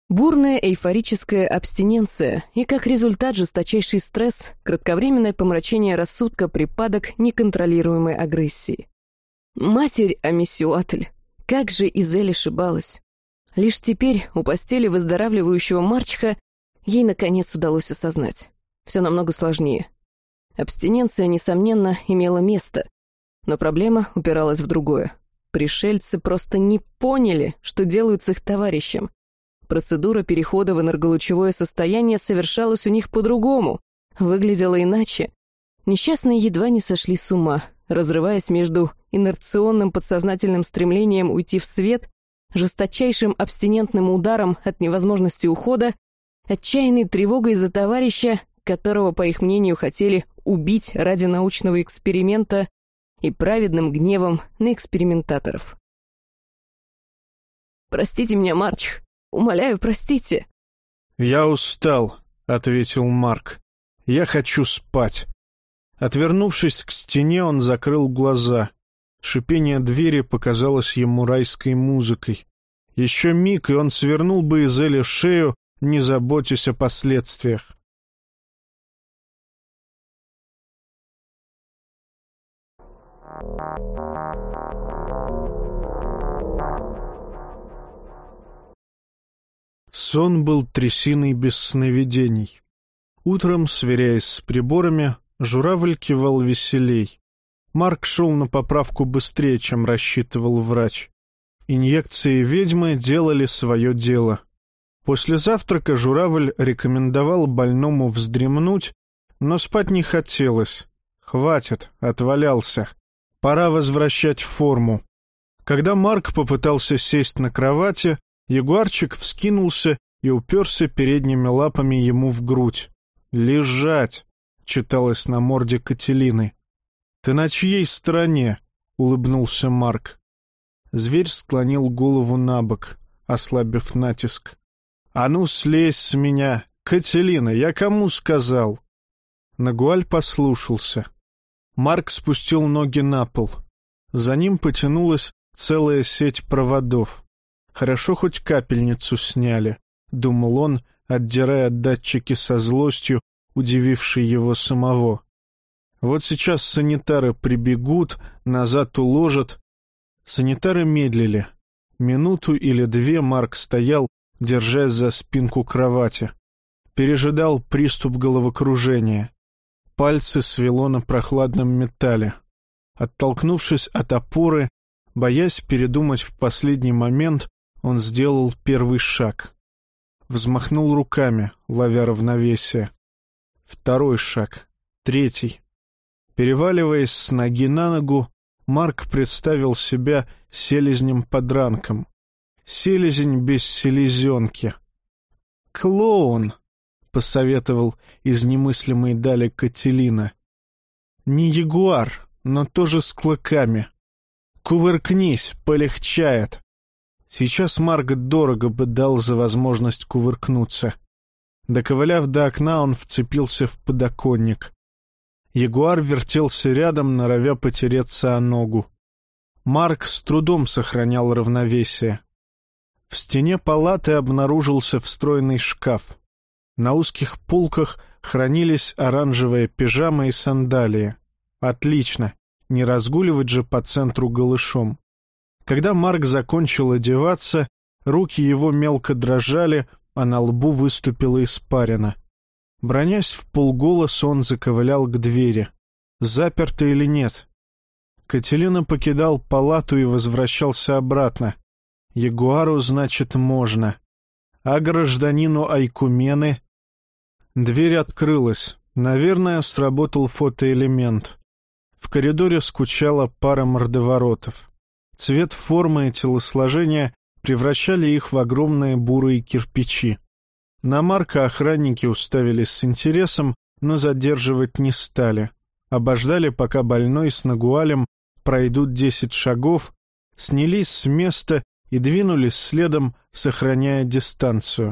Бурная эйфорическая абстиненция и, как результат, жесточайший стресс, кратковременное помрачение рассудка, припадок неконтролируемой агрессии. Матерь Амисюатль, как же Изель ошибалась. Лишь теперь, у постели выздоравливающего Марчха, ей, наконец, удалось осознать. Все намного сложнее. Абстиненция, несомненно, имела место, но проблема упиралась в другое. Пришельцы просто не поняли, что делают с их товарищем. Процедура перехода в энерголучевое состояние совершалась у них по-другому, выглядела иначе. Несчастные едва не сошли с ума, разрываясь между инерционным подсознательным стремлением уйти в свет, жесточайшим абстинентным ударом от невозможности ухода, отчаянной тревогой за товарища, которого, по их мнению, хотели убить ради научного эксперимента, и праведным гневом на экспериментаторов. «Простите меня, Марч. Умоляю, простите». «Я устал», — ответил Марк. «Я хочу спать». Отвернувшись к стене, он закрыл глаза. Шипение двери показалось ему райской музыкой. Еще миг, и он свернул бы Изеле шею, не заботясь о последствиях. Сон был трясиной без сновидений. Утром, сверяясь с приборами, журавль кивал веселей. Марк шел на поправку быстрее, чем рассчитывал врач. Инъекции ведьмы делали свое дело. После завтрака журавль рекомендовал больному вздремнуть, но спать не хотелось. Хватит, отвалялся. Пора возвращать форму. Когда Марк попытался сесть на кровати, ягуарчик вскинулся и уперся передними лапами ему в грудь. «Лежать!» — читалось на морде Кателины. «Ты на чьей стороне?» — улыбнулся Марк. Зверь склонил голову на бок, ослабив натиск. «А ну, слезь с меня! Кателина, я кому сказал?» Нагуаль послушался. Марк спустил ноги на пол. За ним потянулась целая сеть проводов. «Хорошо, хоть капельницу сняли», — думал он, отдирая датчики со злостью, удивившей его самого. «Вот сейчас санитары прибегут, назад уложат». Санитары медлили. Минуту или две Марк стоял, держась за спинку кровати. Пережидал приступ головокружения. Пальцы свело на прохладном металле. Оттолкнувшись от опоры, боясь передумать в последний момент, он сделал первый шаг. Взмахнул руками, ловя равновесие. Второй шаг. Третий. Переваливаясь с ноги на ногу, Марк представил себя селезнем-подранком. Селезень без селезенки. «Клоун!» — посоветовал из немыслимой дали Кателина. «Не ягуар, но тоже с клыками. Кувыркнись, полегчает». Сейчас Марк дорого бы дал за возможность кувыркнуться. Доковыляв до окна, он вцепился в подоконник. Ягуар вертелся рядом, норовя потереться о ногу. Марк с трудом сохранял равновесие. В стене палаты обнаружился встроенный шкаф. На узких полках хранились оранжевая пижама и сандалии. Отлично, не разгуливать же по центру голышом. Когда Марк закончил одеваться, руки его мелко дрожали, а на лбу выступила испарина. Бронясь вполголоса, он заковылял к двери. Заперто или нет? Кателина покидал палату и возвращался обратно. Ягуару, значит, можно. А гражданину Айкумены... Дверь открылась. Наверное, сработал фотоэлемент. В коридоре скучала пара мордоворотов. Цвет формы и телосложения превращали их в огромные бурые кирпичи. На Марка охранники уставились с интересом, но задерживать не стали. Обождали, пока больной с Нагуалем пройдут десять шагов, снялись с места и двинулись следом, сохраняя дистанцию.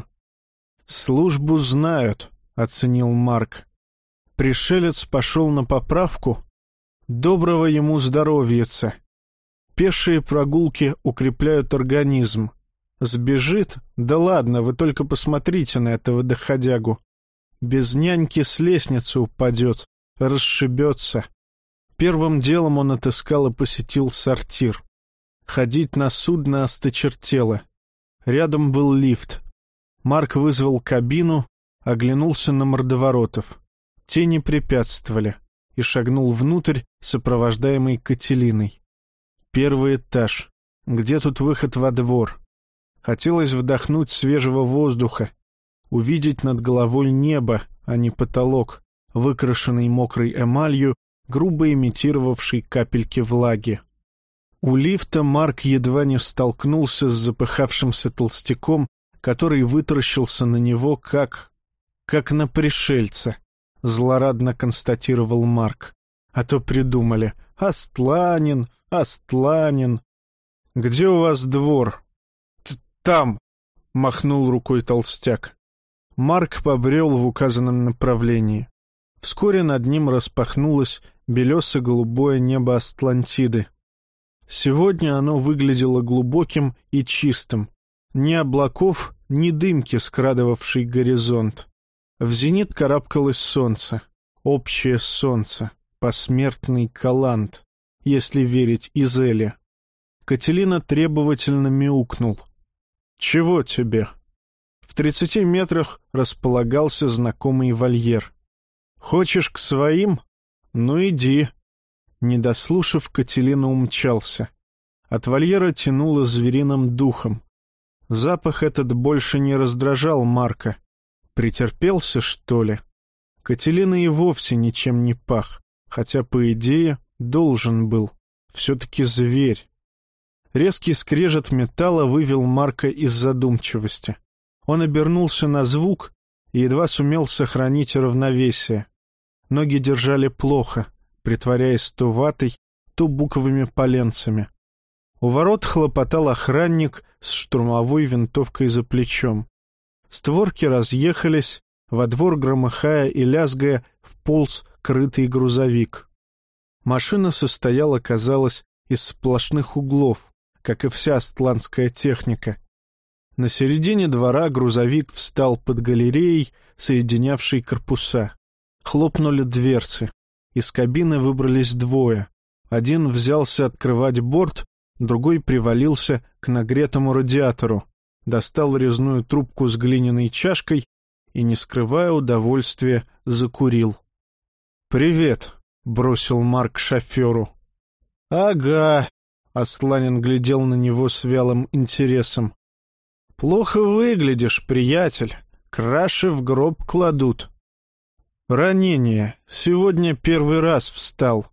«Службу знают», — оценил Марк. Пришелец пошел на поправку. Доброго ему здоровьица. Пешие прогулки укрепляют организм. Сбежит? Да ладно, вы только посмотрите на этого доходягу. Без няньки с лестницы упадет, расшибется. Первым делом он отыскал и посетил сортир. Ходить на судно осточертело. Рядом был лифт. Марк вызвал кабину, оглянулся на мордоворотов. Те не препятствовали, и шагнул внутрь, сопровождаемый Кателиной. Первый этаж. Где тут выход во двор? Хотелось вдохнуть свежего воздуха, увидеть над головой небо, а не потолок, выкрашенный мокрой эмалью, грубо имитировавший капельки влаги. У лифта Марк едва не столкнулся с запыхавшимся толстяком, который вытаращился на него как... как на пришельца, злорадно констатировал Марк. А то придумали: Астланин, Астланин. Где у вас двор? Там, махнул рукой толстяк. Марк побрел в указанном направлении. Вскоре над ним распахнулось белесо-голубое небо Атлантиды. Сегодня оно выглядело глубоким и чистым. Ни облаков, ни дымки, скрадывавшей горизонт. В зенит карабкалось солнце. Общее солнце. Посмертный Калант, если верить Изеле. Кателина требовательно мяукнул. «Чего тебе?» В тридцати метрах располагался знакомый вольер. «Хочешь к своим? Ну иди». Не дослушав, Кателина умчался. От вольера тянуло звериным духом. Запах этот больше не раздражал Марка. Претерпелся, что ли? Кателина и вовсе ничем не пах, хотя, по идее, должен был. Все-таки зверь. Резкий скрежет металла вывел Марка из задумчивости. Он обернулся на звук и едва сумел сохранить равновесие. Ноги держали плохо, притворяясь то ватой, то буковыми поленцами. У ворот хлопотал охранник с штурмовой винтовкой за плечом. Створки разъехались, во двор, громыхая и лязгая, вполз крытый грузовик. Машина состояла, казалось, из сплошных углов, как и вся астландская техника. На середине двора грузовик встал под галереей, соединявшей корпуса. Хлопнули дверцы. Из кабины выбрались двое. Один взялся открывать борт, другой привалился к нагретому радиатору, достал резную трубку с глиняной чашкой и, не скрывая удовольствия, закурил. «Привет», — бросил Марк шоферу. «Ага», — Астланин глядел на него с вялым интересом. «Плохо выглядишь, приятель. Краши в гроб кладут». «Ранение. Сегодня первый раз встал».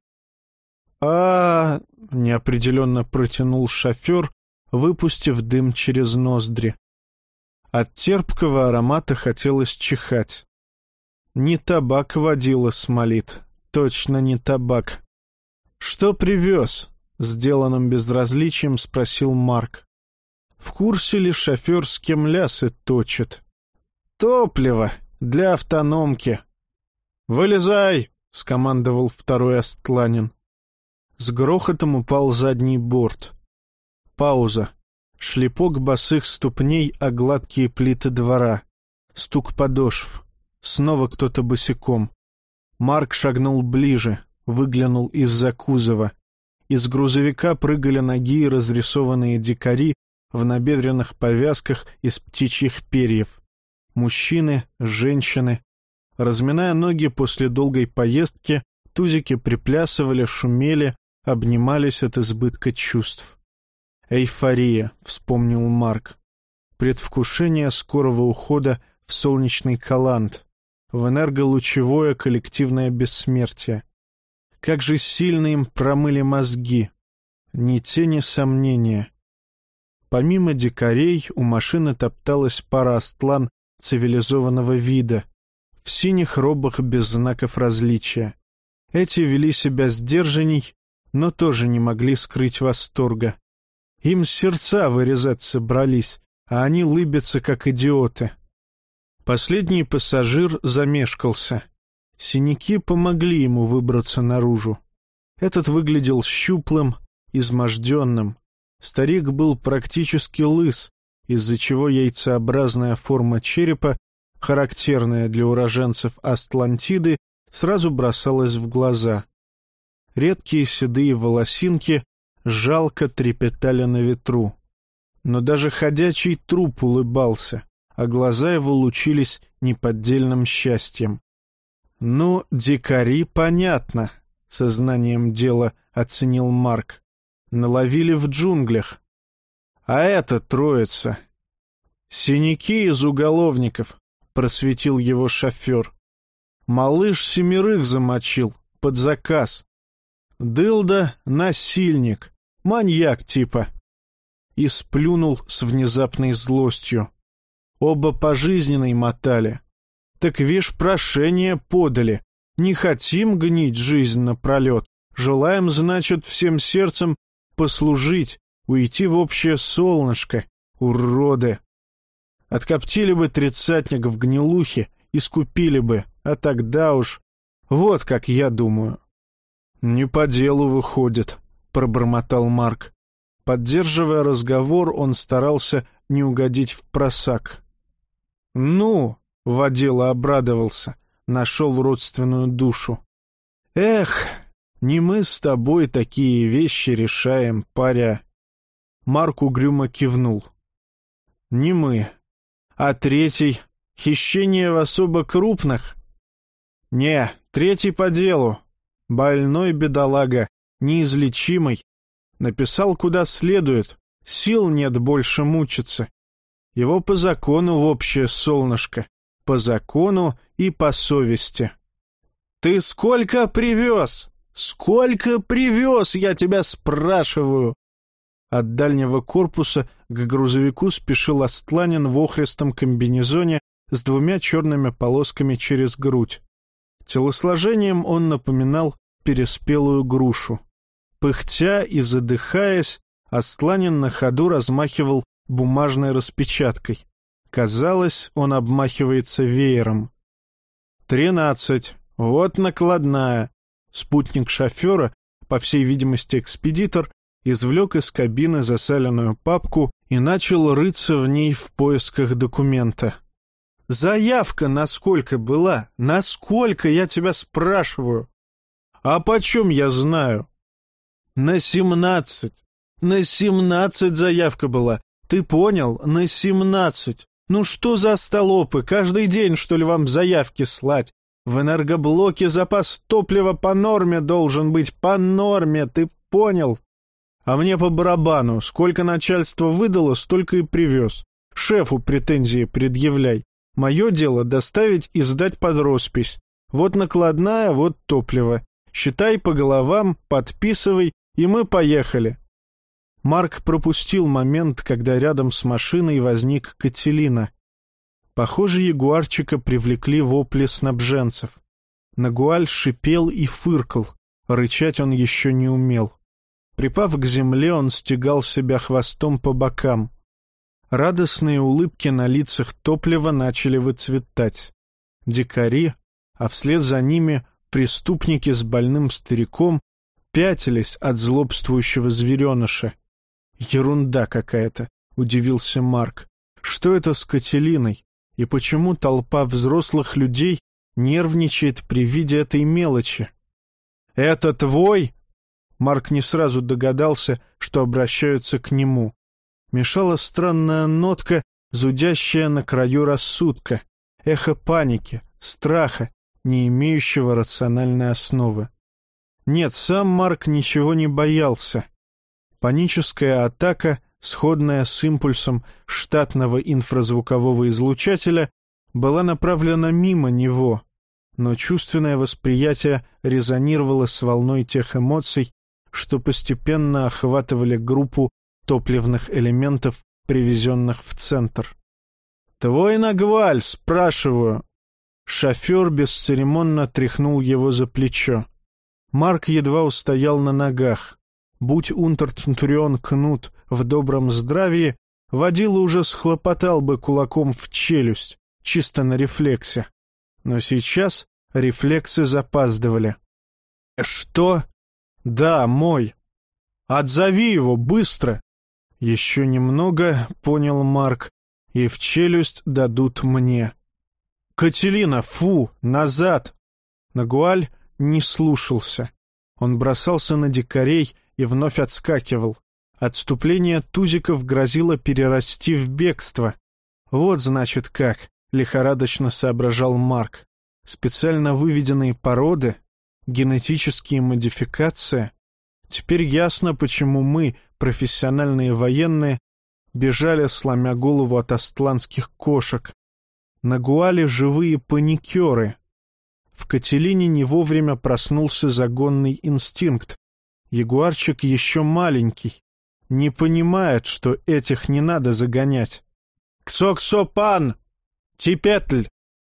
А, -а, -а неопределенно протянул шофер, выпустив дым через ноздри. От терпкого аромата хотелось чихать. Не табак водила смолит, точно не табак. «Что привез?» — сделанным безразличием спросил Марк. В курсе ли шофер, с кем лясы точит? «Топливо для автономки». «Вылезай!» — скомандовал второй астланин. С грохотом упал задний борт. Пауза. Шлепок босых ступней о гладкие плиты двора. Стук подошв. Снова кто-то босиком. Марк шагнул ближе, выглянул из-за кузова. Из грузовика прыгали ноги разрисованные дикари в набедренных повязках из птичьих перьев. Мужчины, женщины. Разминая ноги после долгой поездки, тузики приплясывали, шумели, обнимались от избытка чувств. «Эйфория», — вспомнил Марк. Предвкушение скорого ухода в солнечный Калант, в энерголучевое коллективное бессмертие. Как же сильно им промыли мозги! Ни тени сомнения. Помимо дикарей у машины топталась пара астлан цивилизованного вида, в синих робах без знаков различия. Эти вели себя сдержанней, но тоже не могли скрыть восторга. Им сердца вырезать собрались, а они лыбятся, как идиоты. Последний пассажир замешкался. Синяки помогли ему выбраться наружу. Этот выглядел щуплым, изможденным. Старик был практически лыс, из-за чего яйцеобразная форма черепа, характерная для уроженцев Атлантиды, сразу бросалась в глаза. Редкие седые волосинки жалко трепетали на ветру. Но даже ходячий труп улыбался, а глаза его лучились неподдельным счастьем. «Ну, дикари, понятно», — сознанием дела оценил Марк. «Наловили в джунглях. А это троица. Синяки из уголовников», — просветил его шофер. «Малыш семерых замочил, под заказ. Дылда — насильник, маньяк типа». И сплюнул с внезапной злостью. Оба пожизненной мотали. Так вишь, прошение подали. Не хотим гнить жизнь напролет. Желаем, значит, всем сердцем послужить, уйти в общее солнышко, уроды. Откоптили бы тридцатник в гнилухе, искупили бы, а тогда уж... Вот как я думаю. «Не по делу выходит», — пробормотал Марк. Поддерживая разговор, он старался не угодить в просак. «Ну!» — водила обрадовался, нашел родственную душу. «Эх, не мы с тобой такие вещи решаем, паря!» Марк угрюмо кивнул. «Не мы. А третий — хищение в особо крупных?» «Не, третий по делу. Больной бедолага, неизлечимый. Написал куда следует, сил нет больше мучиться. Его по закону в общее солнышко, по закону и по совести». «Ты сколько привез? Сколько привез, я тебя спрашиваю?» От дальнего корпуса к грузовику спешил Астланин в охристом комбинезоне с двумя черными полосками через грудь. Телосложением он напоминал переспелую грушу. Пыхтя и задыхаясь, Астланин на ходу размахивал бумажной распечаткой. Казалось, он обмахивается веером. «Тринадцать. Вот накладная». Спутник шофера, по всей видимости экспедитор, извлек из кабины засаленную папку и начал рыться в ней в поисках документа. «Заявка насколько была? Насколько, я тебя спрашиваю?» «А почем я знаю?» «На семнадцать. На семнадцать заявка была. Ты понял? На семнадцать. Ну что за остолопы? Каждый день, что ли, вам заявки слать? В энергоблоке запас топлива по норме должен быть. По норме, ты понял? А мне по барабану. Сколько начальство выдало, столько и привез. Шефу претензии предъявляй. Мое дело доставить и сдать под роспись. Вот накладная, вот топливо. Считай по головам, подписывай, и мы поехали». Марк пропустил момент, когда рядом с машиной возник Кателина. Похоже, ягуарчика привлекли вопли снабженцев. Нагуаль шипел и фыркал, рычать он еще не умел. Припав к земле, он стегал себя хвостом по бокам. Радостные улыбки на лицах топлива начали выцветать. Дикари, а вслед за ними преступники с больным стариком, пятились от злобствующего звереныша. «Ерунда какая-то», — удивился Марк. «Что это с Кателиной? И почему толпа взрослых людей нервничает при виде этой мелочи?» «Это твой?» Марк не сразу догадался, что обращаются к нему. Мешала странная нотка, зудящая на краю рассудка, эхо паники, страха, не имеющего рациональной основы. Нет, сам Марк ничего не боялся. Паническая атака, сходная с импульсом штатного инфразвукового излучателя, была направлена мимо него, но чувственное восприятие резонировало с волной тех эмоций, что постепенно охватывали группу топливных элементов, привезенных в центр. «Твой Нагваль, спрашиваю!» Шофер бесцеремонно тряхнул его за плечо. Марк едва устоял на ногах. Будь унтер-центурион Кнут в добром здравии, водила уже схлопотал бы кулаком в челюсть, чисто на рефлексе. Но сейчас рефлексы запаздывали. «Что?» «Да, мой. Отзови его, быстро. Еще немного, понял Марк, и в челюсть дадут мне. «Кателина, фу, назад!» Нагуаль не слушался. Он бросался на дикарей и вновь отскакивал. Отступление тузиков грозило перерасти в бегство. Вот, значит, как, лихорадочно соображал Марк. Специально выведенные породы, генетические модификации. Теперь ясно, почему мы, профессиональные военные, бежали, сломя голову от астланских кошек. Нагуали живые паникеры. В Кателине не вовремя проснулся загонный инстинкт. Ягуарчик еще маленький, не понимает, что этих не надо загонять. «Ксо-ксо-пан! Типетль!»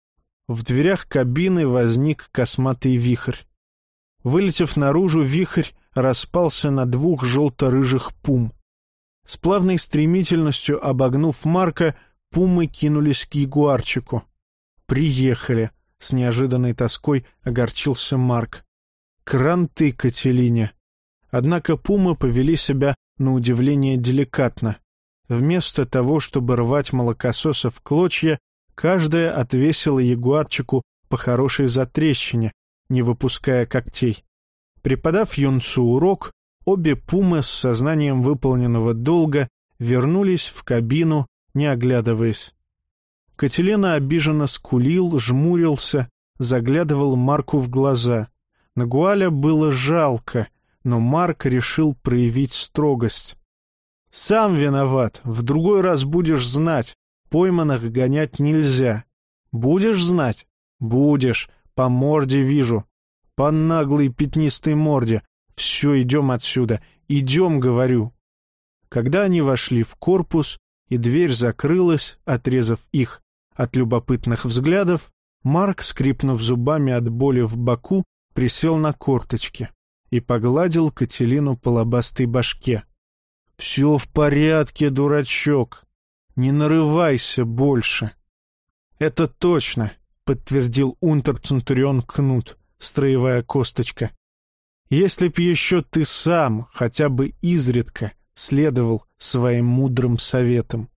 В дверях кабины возник косматый вихрь. Вылетев наружу, вихрь распался на двух желто-рыжих пум. С плавной стремительностью обогнув Марка, пумы кинулись к ягуарчику. «Приехали!» — с неожиданной тоской огорчился Марк. «Кранты, Кателине!» Однако пумы повели себя на удивление деликатно. Вместо того, чтобы рвать молокососа в клочья, каждая отвесила ягуарчику по хорошей затрещине, не выпуская когтей. Преподав юнцу урок, обе пумы с сознанием выполненного долга вернулись в кабину, не оглядываясь. Кателина обиженно скулил, жмурился, заглядывал Марку в глаза. Нагуаля было жалко, но Марк решил проявить строгость. «Сам виноват, в другой раз будешь знать, пойманных гонять нельзя. Будешь знать? Будешь, по морде вижу, по наглой пятнистой морде. Все, идем отсюда, идем, говорю». Когда они вошли в корпус, и дверь закрылась, отрезав их от любопытных взглядов, Марк, скрипнув зубами от боли в боку, присел на корточки и погладил Кателину по лобастой башке. «Все в порядке, дурачок. Не нарывайся больше». «Это точно», — подтвердил унтер-центурион Кнут, строевая косточка. «Если б еще ты сам, хотя бы изредка, следовал своим мудрым советам».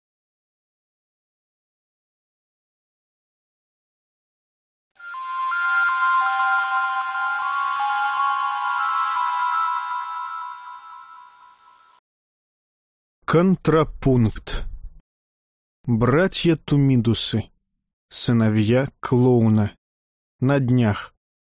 Контрапункт. Братья Тумидусы. Сыновья клоуна. На днях.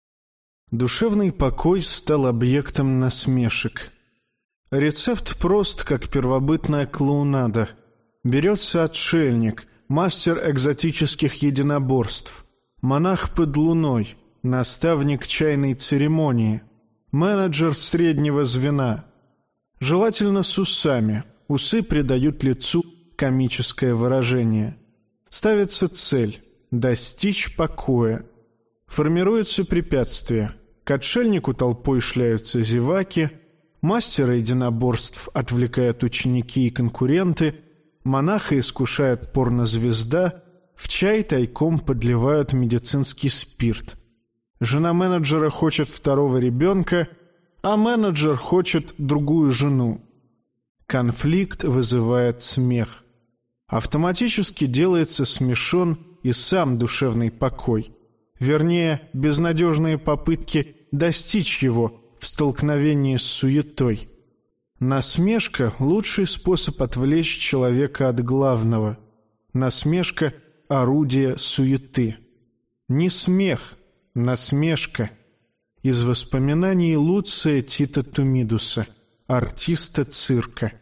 Душевный покой стал объектом насмешек. Рецепт прост, как первобытная клоунада. Берется отшельник, мастер экзотических единоборств, монах под луной, наставник чайной церемонии, менеджер среднего звена. Желательно с усами. Усы придают лицу комическое выражение. Ставится цель — достичь покоя. Формируются препятствия. К отшельнику толпой шляются зеваки, мастера единоборств отвлекают ученики и конкуренты, монаха искушает порнозвезда, в чай тайком подливают медицинский спирт. Жена менеджера хочет второго ребенка, а менеджер хочет другую жену. Конфликт вызывает смех. Автоматически делается смешон и сам душевный покой. Вернее, безнадежные попытки достичь его в столкновении с суетой. Насмешка — лучший способ отвлечь человека от главного. Насмешка — орудие суеты. Не смех, насмешка. Из воспоминаний Луция Тита Тумидуса, артиста цирка.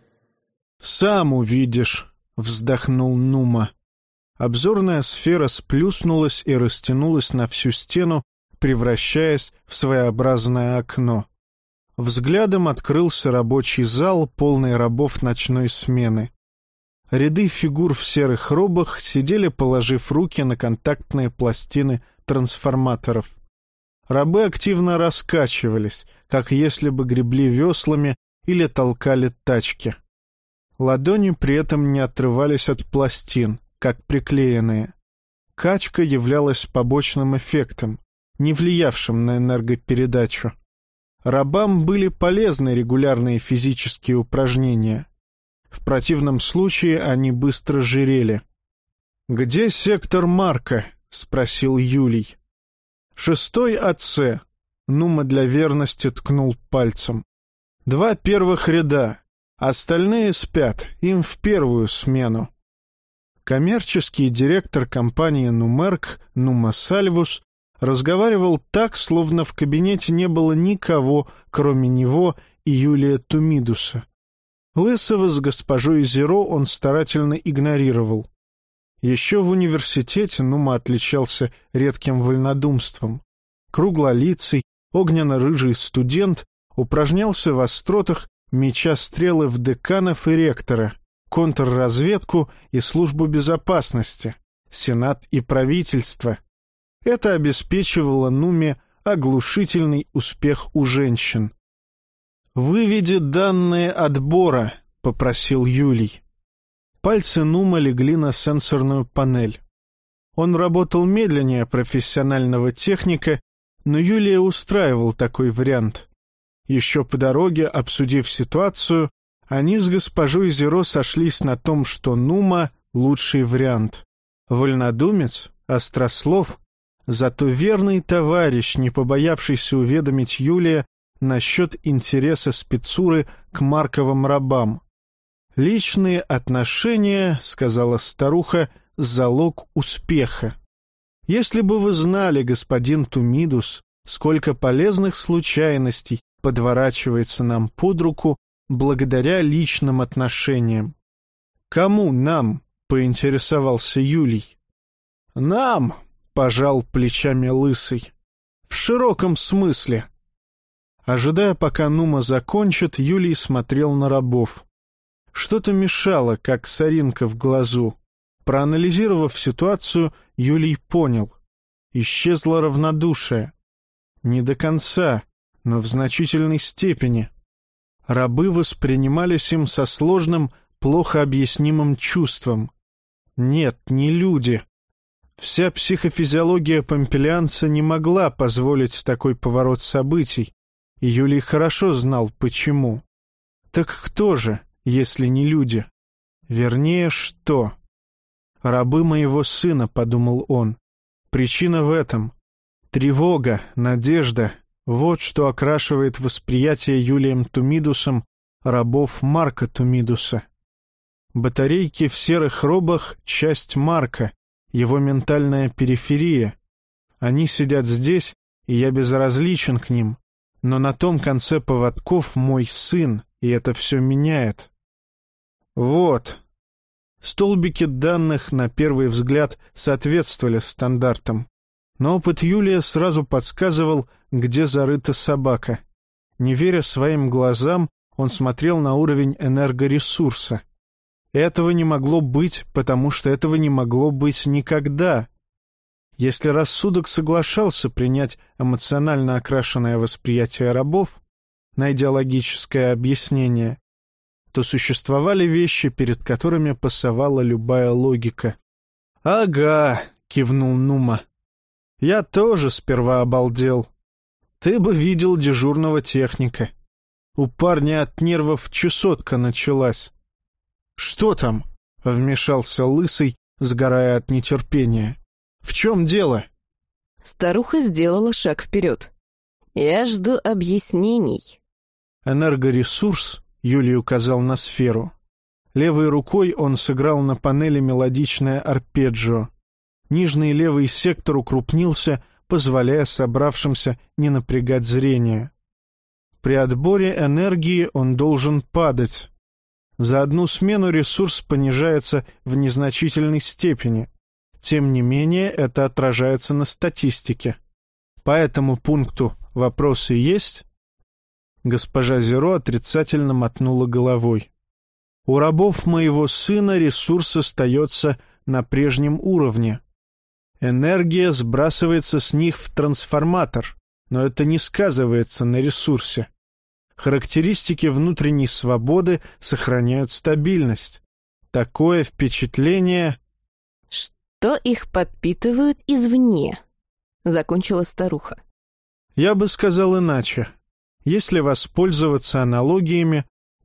«Сам увидишь», — вздохнул Нума. Обзорная сфера сплюснулась и растянулась на всю стену, превращаясь в своеобразное окно. Взглядом открылся рабочий зал, полный рабов ночной смены. Ряды фигур в серых робах сидели, положив руки на контактные пластины трансформаторов. Рабы активно раскачивались, как если бы гребли веслами или толкали тачки. Ладони при этом не отрывались от пластин, как приклеенные. Качка являлась побочным эффектом, не влиявшим на энергопередачу. Рабам были полезны регулярные физические упражнения. В противном случае они быстро жирели. «Где сектор Марка?» — спросил Юлий. «Шестой АЦ», — Нума для верности ткнул пальцем. «Два первых ряда, остальные спят, им в первую смену». Коммерческий директор компании «Нумерк» Нума Сальвус разговаривал так, словно в кабинете не было никого, кроме него и Юлия Тумидуса. Лысого с госпожой Зеро он старательно игнорировал. Еще в университете Нума отличался редким вольнодумством. Круглолицый, огненно-рыжий студент упражнялся в остротах, меча стрелы в деканов и ректора, контрразведку и службу безопасности, сенат и правительство. Это обеспечивало Нуме оглушительный успех у женщин. «Выведи данные отбора», — попросил Юлий. Пальцы Нума легли на сенсорную панель. Он работал медленнее профессионального техника, но Юлия устраивал такой вариант. Еще по дороге, обсудив ситуацию, они с госпожой Зеро сошлись на том, что Нума — лучший вариант. Вольнодумец, острослов, зато верный товарищ, не побоявшийся уведомить Юлия насчет интереса спецуры к марковым рабам. «Личные отношения, — сказала старуха, — залог успеха. Если бы вы знали, господин Тумидус, сколько полезных случайностей подворачивается нам под руку благодаря личным отношениям». «Кому нам?» — поинтересовался Юлий. «Нам!» — пожал плечами Лысый. «В широком смысле». Ожидая, пока Нума закончит, Юлий смотрел на рабов. Что-то мешало, как соринка в глазу. Проанализировав ситуацию, Юлий понял. Исчезло равнодушие. Не до конца, но в значительной степени. Рабы воспринимались им со сложным, плохо объяснимым чувством. Нет, не люди. Вся психофизиология помпелианца не могла позволить такой поворот событий, и Юлий хорошо знал, почему. Так кто же, если не люди? Вернее, что? «Рабы моего сына», — подумал он. Причина в этом. Тревога, надежда — вот что окрашивает восприятие Юлием Тумидусом рабов Марка Тумидуса. Батарейки в серых робах — часть Марка, его ментальная периферия. Они сидят здесь, и я безразличен к ним, но на том конце поводков мой сын, и это все меняет. Вот. Столбики данных, на первый взгляд, соответствовали стандартам. Но опыт Юлия сразу подсказывал, где зарыта собака. Не веря своим глазам, он смотрел на уровень энергоресурса. Этого не могло быть, потому что этого не могло быть никогда. Если рассудок соглашался принять эмоционально окрашенное восприятие рабов, найдя логическое объяснение, то существовали вещи, перед которыми пасовала любая логика. «Ага», — кивнул Нума. «Я тоже сперва обалдел. Ты бы видел дежурного техника. У парня от нервов чесотка началась». «Что там?» — вмешался Лысый, сгорая от нетерпения. «В чем дело?» Старуха сделала шаг вперед. «Я жду объяснений». Энергоресурс, Юлий указал на сферу. Левой рукой он сыграл на панели мелодичное арпеджио. Нижний левый сектор укрупнился, позволяя собравшимся не напрягать зрение. При отборе энергии он должен падать. За одну смену ресурс понижается в незначительной степени. Тем не менее, это отражается на статистике. По этому пункту вопросы есть? Госпожа Зеро отрицательно мотнула головой. У рабов моего сына ресурс остается на прежнем уровне. Энергия сбрасывается с них в трансформатор, но это не сказывается на ресурсе. Характеристики внутренней свободы сохраняют стабильность. Такое впечатление... «Что их подпитывают извне?» — закончила старуха. Я бы сказал иначе. Если воспользоваться аналогиями,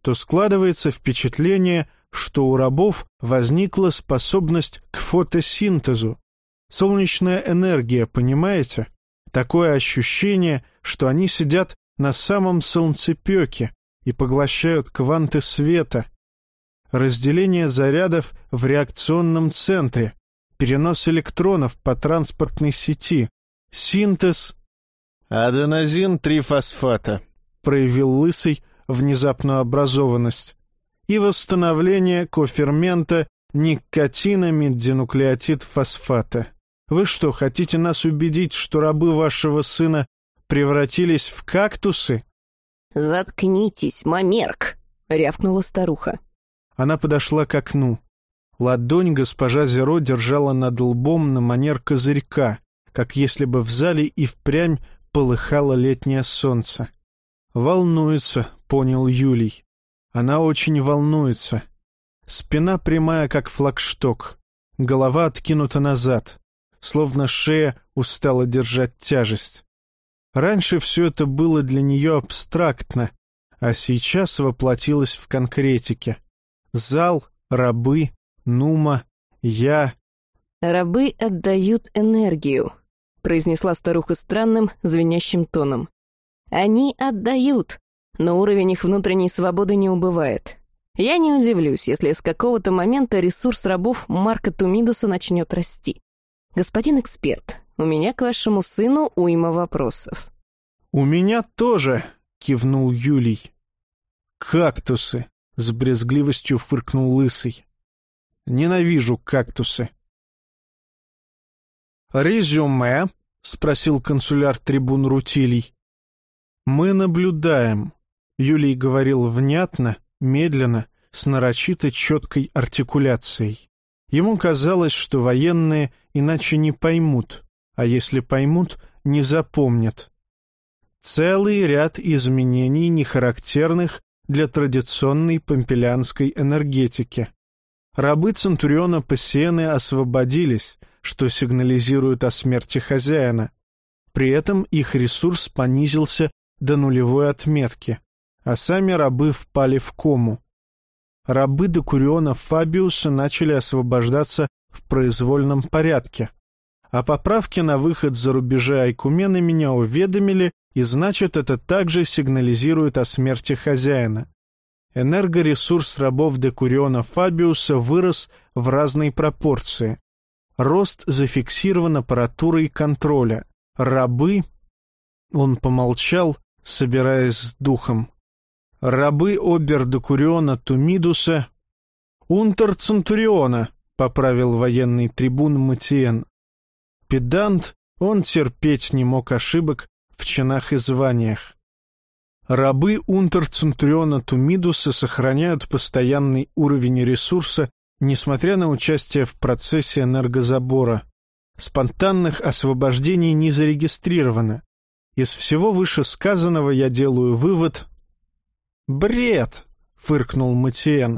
то складывается впечатление, что у рабов возникла способность к фотосинтезу. Солнечная энергия, понимаете? Такое ощущение, что они сидят на самом солнцепёке и поглощают кванты света. Разделение зарядов в реакционном центре, перенос электронов по транспортной сети, синтез... «Аденозин-трифосфата», — проявил Лысый внезапную образованность, и восстановление кофермента никотинамид-динуклеотид-фосфата. Вы что, хотите нас убедить, что рабы вашего сына превратились в кактусы? «Заткнитесь, мамерк!» — рявкнула старуха. Она подошла к окну. Ладонь госпожа Зеро держала над лбом на манер козырька, как если бы в зале и впрямь полыхало летнее солнце. «Волнуется», — понял Юлий. «Она очень волнуется. Спина прямая, как флагшток, голова откинута назад, словно шея устала держать тяжесть. Раньше все это было для нее абстрактно, а сейчас воплотилось в конкретике. Зал, рабы, Нума, я...» «Рабы отдают энергию», — произнесла старуха странным, звенящим тоном. «Они отдают, но уровень их внутренней свободы не убывает. Я не удивлюсь, если с какого-то момента ресурс рабов Марка Тумидуса начнет расти. Господин эксперт, у меня к вашему сыну уйма вопросов». «У меня тоже», — кивнул Юлий. «Кактусы», — с брезгливостью фыркнул Лысый. «Ненавижу кактусы». «Резюме?» — спросил консуляр-трибун Рутилий. «Мы наблюдаем», — Юлий говорил внятно, медленно, с нарочито четкой артикуляцией. Ему казалось, что военные иначе не поймут, а если поймут, не запомнят. Целый ряд изменений, не характерных для традиционной помпелианской энергетики. Рабы Центуриона Пассиены освободились, что сигнализирует о смерти хозяина. При этом их ресурс понизился до нулевой отметки, а сами рабы впали в кому. Рабы Декуриона Фабиуса начали освобождаться в произвольном порядке. О поправке на выход за рубежи Айкумены меня уведомили, и значит, это также сигнализирует о смерти хозяина. Энергоресурс рабов Декуриона Фабиуса вырос в разной пропорции. Рост зафиксирован аппаратурой контроля. Рабы... Он помолчал, собираясь с духом. Рабы обер-декуриона Тумидуса... «Унтер-центуриона», — поправил военный трибун Матиен. Педант, он терпеть не мог ошибок в чинах и званиях. Рабы унтер-центуриона Тумидуса сохраняют постоянный уровень ресурса, несмотря на участие в процессе энергозабора. Спонтанных освобождений не зарегистрировано. Из всего вышесказанного я делаю вывод... «Бред!» — фыркнул Матиен.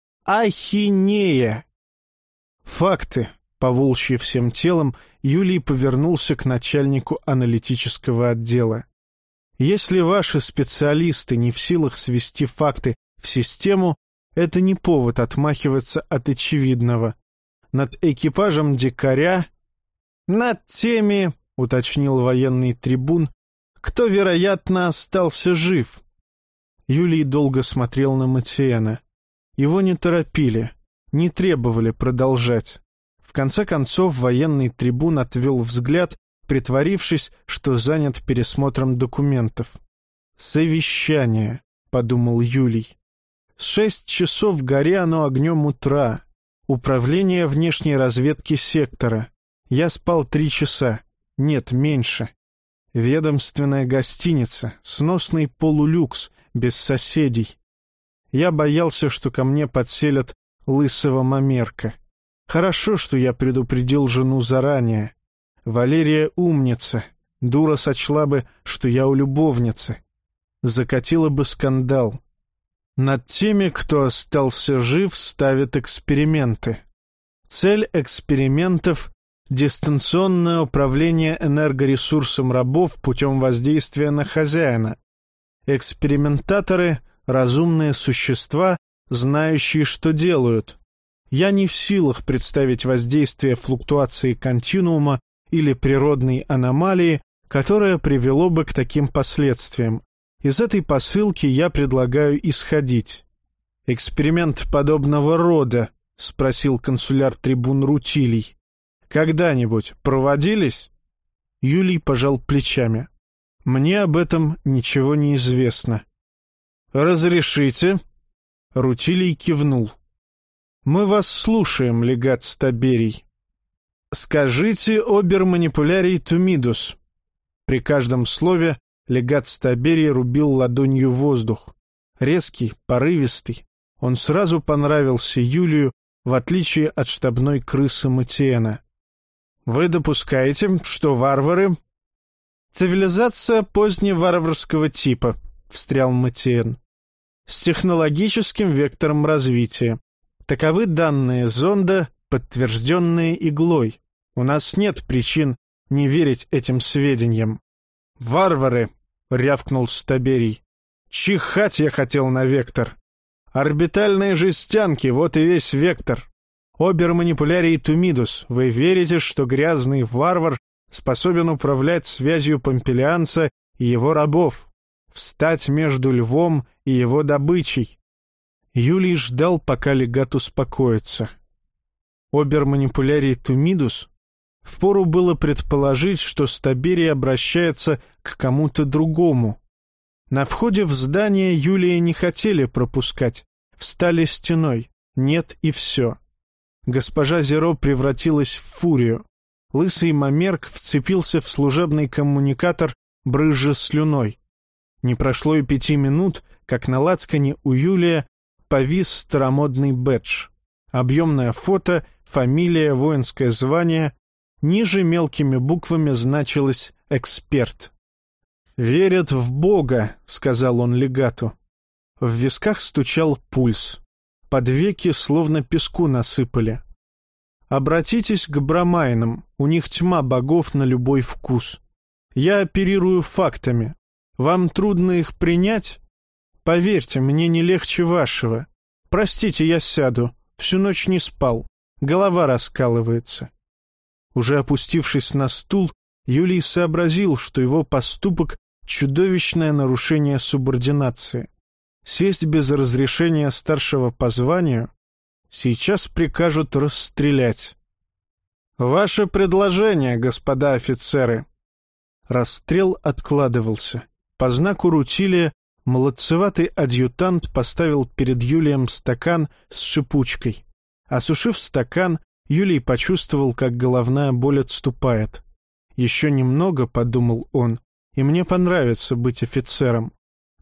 «Ахинея!» «Факты!» — поволчьи всем телом, Юлий повернулся к начальнику аналитического отдела. «Если ваши специалисты не в силах свести факты в систему, это не повод отмахиваться от очевидного. Над экипажем дикаря...» «Над теми, — уточнил военный трибун, — кто, вероятно, остался жив». Юлий долго смотрел на Матиена. Его не торопили, не требовали продолжать. В конце концов военный трибун отвел взгляд, притворившись, что занят пересмотром документов. «Совещание», — подумал Юлий. «С шесть часов горя оно огнем утра. Управление внешней разведки сектора. Я спал три часа. Нет, меньше. Ведомственная гостиница, сносный полулюкс, без соседей. Я боялся, что ко мне подселят лысого мамерка. Хорошо, что я предупредил жену заранее. Валерия умница. Дура сочла бы, что я у любовницы. Закатила бы скандал. Над теми, кто остался жив, ставят эксперименты. Цель экспериментов — дистанционное управление энергоресурсом рабов путем воздействия на хозяина. Экспериментаторы разумные существа, знающие, что делают. Я не в силах представить воздействие флуктуации континуума или природной аномалии, которое привело бы к таким последствиям. Из этой посылки я предлагаю исходить. «Эксперимент подобного рода?» — спросил консуляр-трибун Рутилий. «Когда-нибудь проводились?» Юлий пожал плечами. «Мне об этом ничего не известно». «Разрешите?» Рутилий кивнул. «Мы вас слушаем, легат Стаберий. Скажите, обер манипулярий тумидус». При каждом слове легат Стаберий рубил ладонью воздух. Резкий, порывистый. Он сразу понравился Юлию, в отличие от штабной крысы Матиэна. «Вы допускаете, что варвары...» «Цивилизация поздневарварского типа», — встрял Матиэн. «С технологическим вектором развития. Таковы данные зонда, подтвержденные иглой. У нас нет причин не верить этим сведениям». «Варвары!» — рявкнул Стаберий. «Чихать я хотел на вектор. Орбитальные жестянки, вот и весь вектор. Обер манипулярий тумидус, вы верите, что грязный варвар способен управлять связью помпилианца и его рабов, встать между львом и его добычей?» Юлий ждал, пока легат успокоится. Обер манипулярий тумидус? Впору было предположить, что Стаберий обращается к кому-то другому. На входе в здание Юлия не хотели пропускать, встали стеной, нет и все. Госпожа Зеро превратилась в фурию. Лысый Мамерк вцепился в служебный коммуникатор, брызжа слюной. Не прошло и пяти минут, как на лацкане у Юлия повис старомодный бэдж. Объемное фото, фамилия, воинское звание. Ниже мелкими буквами значилось «Эксперт». «Верят в Бога», — сказал он легату. В висках стучал пульс. Под веки словно песку насыпали. «Обратитесь к брамайнам, у них тьма богов на любой вкус. Я оперирую фактами. Вам трудно их принять? Поверьте, мне не легче вашего. Простите, я сяду. Всю ночь не спал. Голова раскалывается». Уже опустившись на стул, Юлий сообразил, что его поступок — чудовищное нарушение субординации. Сесть без разрешения старшего по званию? Сейчас прикажут расстрелять. «Ваше предложение, господа офицеры!» Расстрел откладывался. По знаку Рутилия молодцеватый адъютант поставил перед Юлием стакан с шипучкой. Осушив стакан, Юлий почувствовал, как головная боль отступает. «Еще немного», — подумал он, — «и мне понравится быть офицером.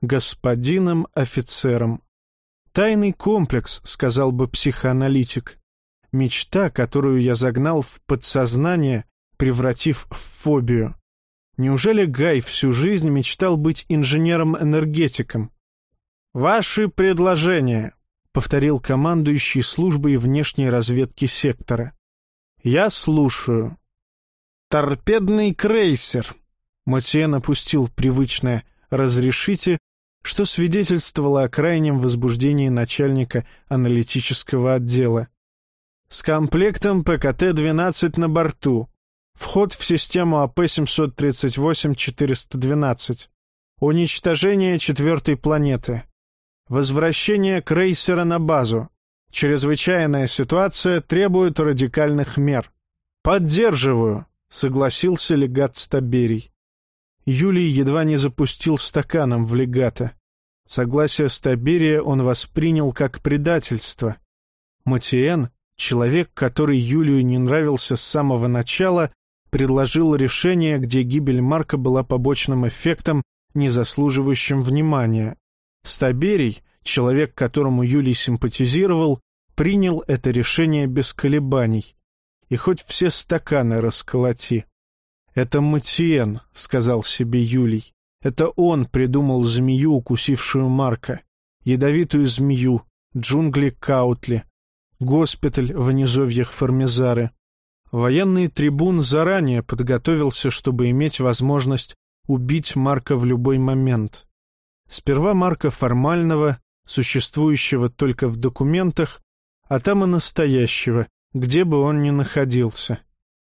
Господином-офицером». «Тайный комплекс», — сказал бы психоаналитик. «Мечта, которую я загнал в подсознание, превратив в фобию». Неужели Гай всю жизнь мечтал быть инженером-энергетиком? «Ваши предложения», — повторил командующий службой внешней разведки сектора. «Я слушаю». «Торпедный крейсер», — Матиэн опустил привычное «разрешите», что свидетельствовало о крайнем возбуждении начальника аналитического отдела. «С комплектом Пэ Ка Тэ двенадцать на борту. Вход в систему А Пэ семьсот тридцать восемь четыреста двенадцать. Уничтожение четвертой планеты. Возвращение крейсера на базу. Чрезвычайная ситуация требует радикальных мер». «Поддерживаю», — согласился легат Стаберий. Юлий едва не запустил стаканом в легата. Согласие Стаберия он воспринял как предательство. Матиэн, человек, который Юлию не нравился с самого начала, предложил решение, где гибель Марка была побочным эффектом, не заслуживающим внимания. Стаберий, человек, которому Юлий симпатизировал, принял это решение без колебаний. И хоть все стаканы расколоти. «Это Матиэн», — сказал себе Юлий. «Это он придумал змею, укусившую Марка. Ядовитую змею, джунгли Каутли, госпиталь в низовьях Формизары». Военный трибун заранее подготовился, чтобы иметь возможность убить Марка в любой момент. Сперва марка формального, существующего только в документах, а там и настоящего, где бы он ни находился.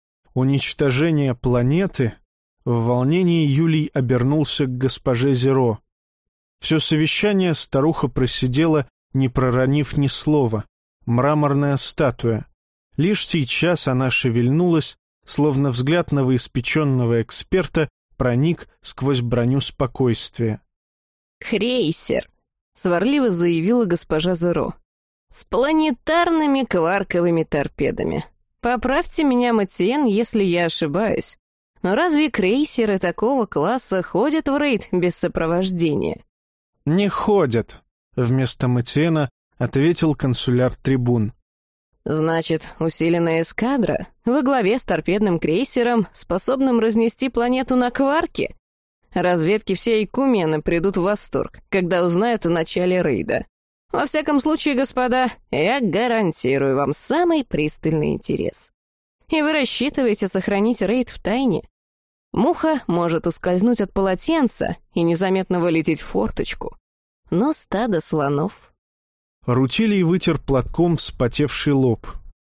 Уничтожение планеты. В волнении Юлий обернулся к госпоже Зеро. Все совещание старуха просидела, не проронив ни слова. Мраморная статуя. Лишь сейчас она шевельнулась, словно взгляд новоиспеченного эксперта проник сквозь броню спокойствия. «Крейсер», — сварливо заявила госпожа Зеро, — «с планетарными кварковыми торпедами. Поправьте меня, Матиен, если я ошибаюсь. Но разве крейсеры такого класса ходят в рейд без сопровождения?» «Не ходят», — вместо Матиена ответил консуляр-трибун. «Значит, усиленная эскадра во главе с торпедным крейсером, способным разнести планету на кварки? Разведки всей Айкумены придут в восторг, когда узнают о начале рейда. Во всяком случае, господа, я гарантирую вам самый пристальный интерес. И вы рассчитываете сохранить рейд в тайне? Муха может ускользнуть от полотенца и незаметно вылететь в форточку. Но стадо слонов...» Рутилий вытер платком вспотевший лоб.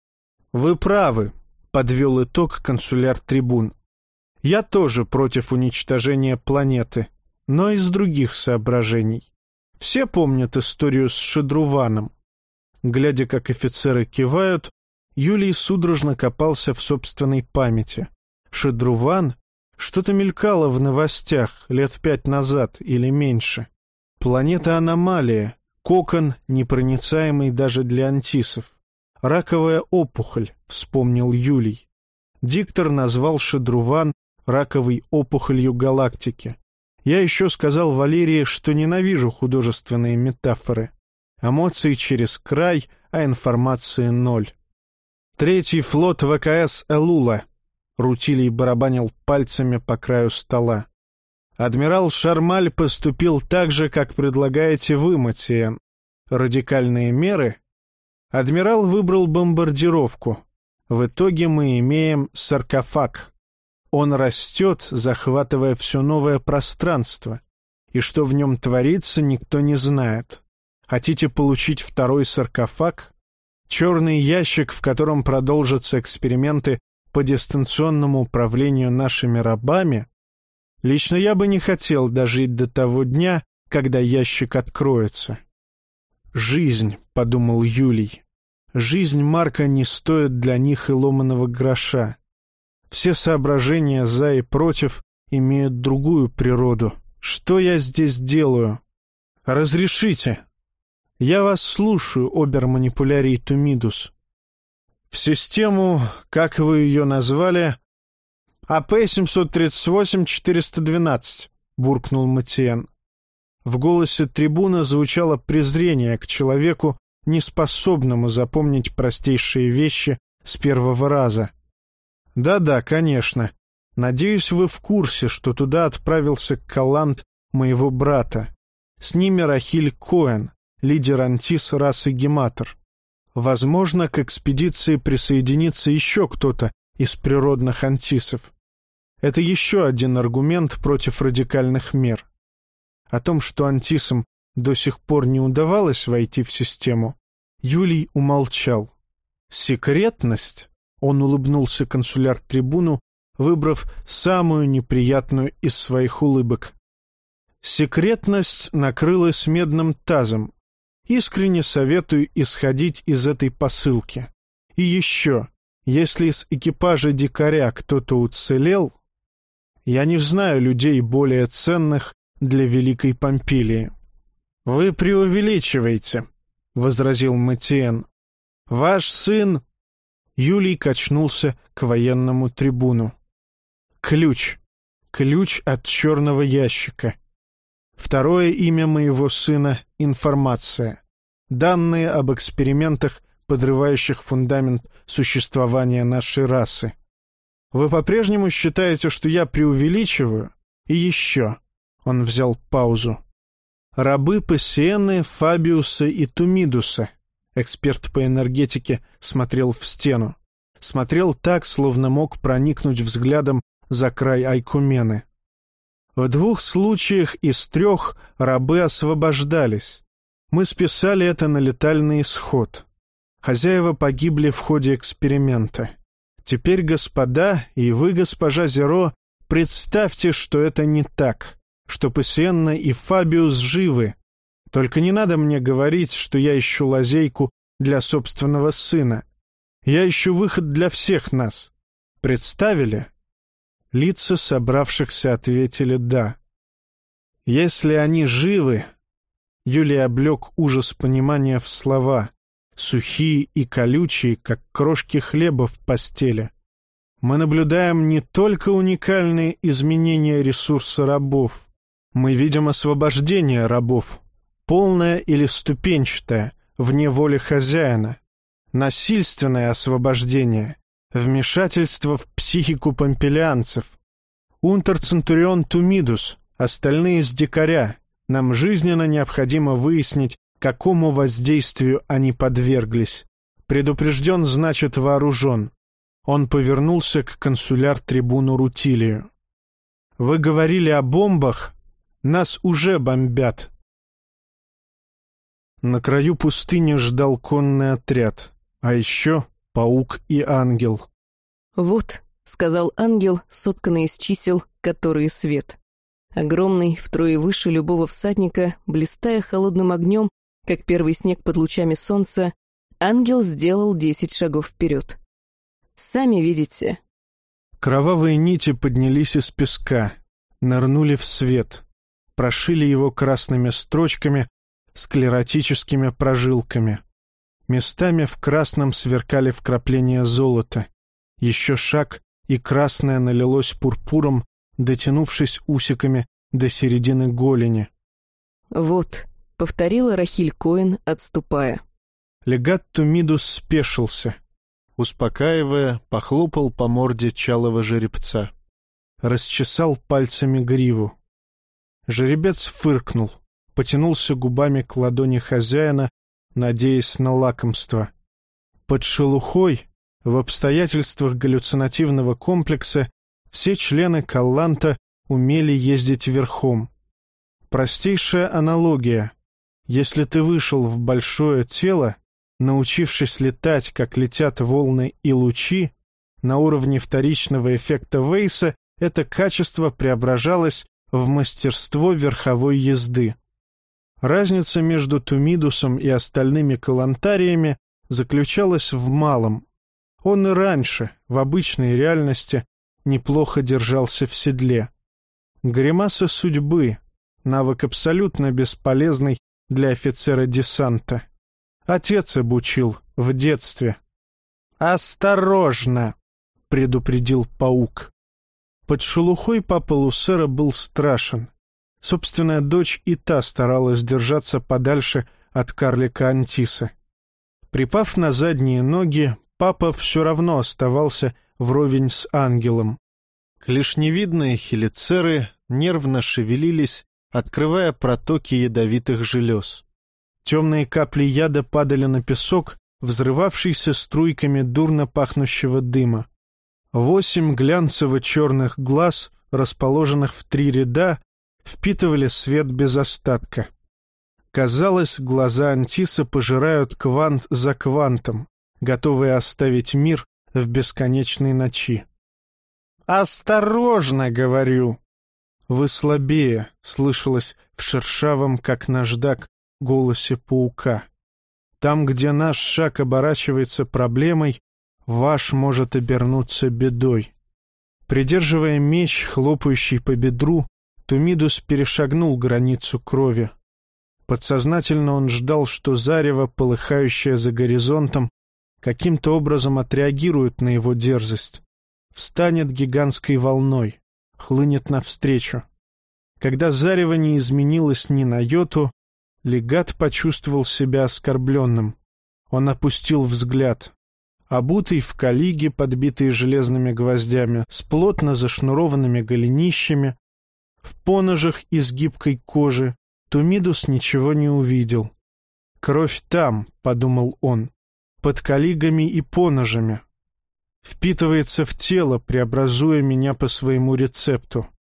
«Вы правы», — подвел итог консуляр-трибун. «Я тоже против уничтожения планеты, но из других соображений. Все помнят историю с Шедруваном». Глядя, как офицеры кивают, Юлий судорожно копался в собственной памяти. Шедруван? Что-то мелькало в новостях лет пять назад или меньше. Планета-аномалия, кокон, непроницаемый даже для антисов. Раковая опухоль, вспомнил Юлий. Диктор назвал Шедруван раковой опухолью галактики. Я еще сказал Валерии, что ненавижу художественные метафоры. Эмоции через край, а информации ноль. Третий флот ВКС «Элула». Рутилий барабанил пальцами по краю стола. Адмирал Шармаль поступил так же, как предлагаете вы, Матиен. Радикальные меры? Адмирал выбрал бомбардировку. В итоге мы имеем саркофаг. Он растет, захватывая все новое пространство. И что в нем творится, никто не знает. Хотите получить второй саркофаг? Черный ящик, в котором продолжатся эксперименты по дистанционному управлению нашими рабами? Лично я бы не хотел дожить до того дня, когда ящик откроется. «Жизнь», — подумал Юлий, — «жизнь Марка не стоит для них и ломаного гроша. Все соображения за и против имеют другую природу. Что я здесь делаю? Разрешите?» «Я вас слушаю, обер-манипулярий Тумидус». «В систему, как вы ее назвали, АП семьсот тридцать восемь четыреста двенадцать», — буркнул Матиен. В голосе трибуна звучало презрение к человеку, неспособному запомнить простейшие вещи с первого раза. «Да-да, конечно. Надеюсь, вы в курсе, что туда отправился Калант моего брата. С ними Рахиль Коэн, лидер антис расы Гематор. Возможно, к экспедиции присоединится еще кто-то из природных антисов. Это еще один аргумент против радикальных мер. О том, что антисам до сих пор не удавалось войти в систему, Юлий умолчал. Секретность? Он улыбнулся консуляр-трибуну, выбрав самую неприятную из своих улыбок. Секретность накрылась медным тазом. Искренне советую исходить из этой посылки. И еще, если из экипажа дикаря кто-то уцелел, я не знаю людей более ценных для Великой Помпилии. — Вы преувеличиваете, — возразил Матиен. — Ваш сын... Юлий качнулся к военному трибуну. Ключ. Ключ от черного ящика. Второе имя моего сына — информация. Данные об экспериментах, подрывающих фундамент существования нашей расы. Вы по-прежнему считаете, что я преувеличиваю? И еще. Он взял паузу. Рабы Пассиены, Фабиуса и Тумидуса. Эксперт по энергетике смотрел в стену. Смотрел так, словно мог проникнуть взглядом за край Айкумены. В двух случаях из трех рабы освобождались. Мы списали это на летальный исход. Хозяева погибли в ходе эксперимента. Теперь, господа, и вы, госпожа Зеро, представьте, что это не так, что Пассиенна и Фабиус живы. Только не надо мне говорить, что я ищу лазейку для собственного сына. Я ищу выход для всех нас. Представили?» Лица собравшихся ответили «да». «Если они живы...» Юлий облег ужас понимания в слова, сухие и колючие, как крошки хлеба в постели. «Мы наблюдаем не только уникальные изменения ресурса рабов. Мы видим освобождение рабов, полное или ступенчатое, вне воли хозяина, насильственное освобождение, вмешательство в психику помпилианцев. Унтер-центурион Тумидус, остальные с дикаря. Нам жизненно необходимо выяснить, какому воздействию они подверглись. Предупрежден, значит вооружен». Он повернулся к консуляр-трибуну Рутилию. «Вы говорили о бомбах? Нас уже бомбят». На краю пустыни ждал конный отряд, а еще паук и ангел. «Вот», — сказал ангел, сотканный из чисел, которые свет. Огромный, втрое выше любого всадника, блистая холодным огнем, как первый снег под лучами солнца, ангел сделал десять шагов вперед. «Сами видите». Кровавые нити поднялись из песка, нырнули в свет, прошили его красными строчками, склеротическими прожилками. Местами в красном сверкали вкрапления золота. Еще шаг, и красное налилось пурпуром, дотянувшись усиками до середины голени. «Вот», — повторила Рахиль Коэн, отступая. Легат Тумидус спешился. Успокаивая, похлопал по морде чалого жеребца. Расчесал пальцами гриву. Жеребец фыркнул, потянулся губами к ладони хозяина, надеясь на лакомство. Под шелухой, в обстоятельствах галлюцинативного комплекса, все члены Калланта умели ездить верхом. Простейшая аналогия. Если ты вышел в большое тело, научившись летать, как летят волны и лучи, на уровне вторичного эффекта Вейса это качество преображалось в мастерство верховой езды. Разница между Тумидусом и остальными калантариями заключалась в малом. Он и раньше, в обычной реальности, неплохо держался в седле. Гримаса судьбы, навык абсолютно бесполезный для офицера десанта. Отец обучил в детстве. «Осторожно!» — предупредил паук. Под шелухой папа Лусера был страшен. Собственная дочь и та старалась держаться подальше от карлика Антиса. Припав на задние ноги, папа все равно оставался вровень с ангелом. Клешневидные хелицеры нервно шевелились, открывая протоки ядовитых желез. Темные капли яда падали на песок, взрывавшийся струйками дурно пахнущего дыма. Восемь глянцево-черных глаз, расположенных в три ряда, впитывали свет без остатка. Казалось, глаза Антиса пожирают квант за квантом, готовые оставить мир в бесконечной ночи. «Осторожно, говорю!» «Вы слабее», — слышалось в шершавом, как наждак, голосе паука. «Там, где наш шаг оборачивается проблемой, ваш может обернуться бедой». Придерживая меч, хлопающий по бедру, Тумидус перешагнул границу крови. Подсознательно он ждал, что зарево, полыхающее за горизонтом, каким-то образом отреагирует на его дерзость. Встанет гигантской волной, хлынет навстречу. Когда зарево не изменилось ни на йоту, легат почувствовал себя оскорбленным. Он опустил взгляд. Обутый в калиги, подбитые железными гвоздями, с плотно зашнурованными голенищами, в поножах из гибкой кожи, Тумидус ничего не увидел. «Кровь там», — подумал он, — «под калигами и поножами. Впитывается в тело, преобразуя меня по своему рецепту.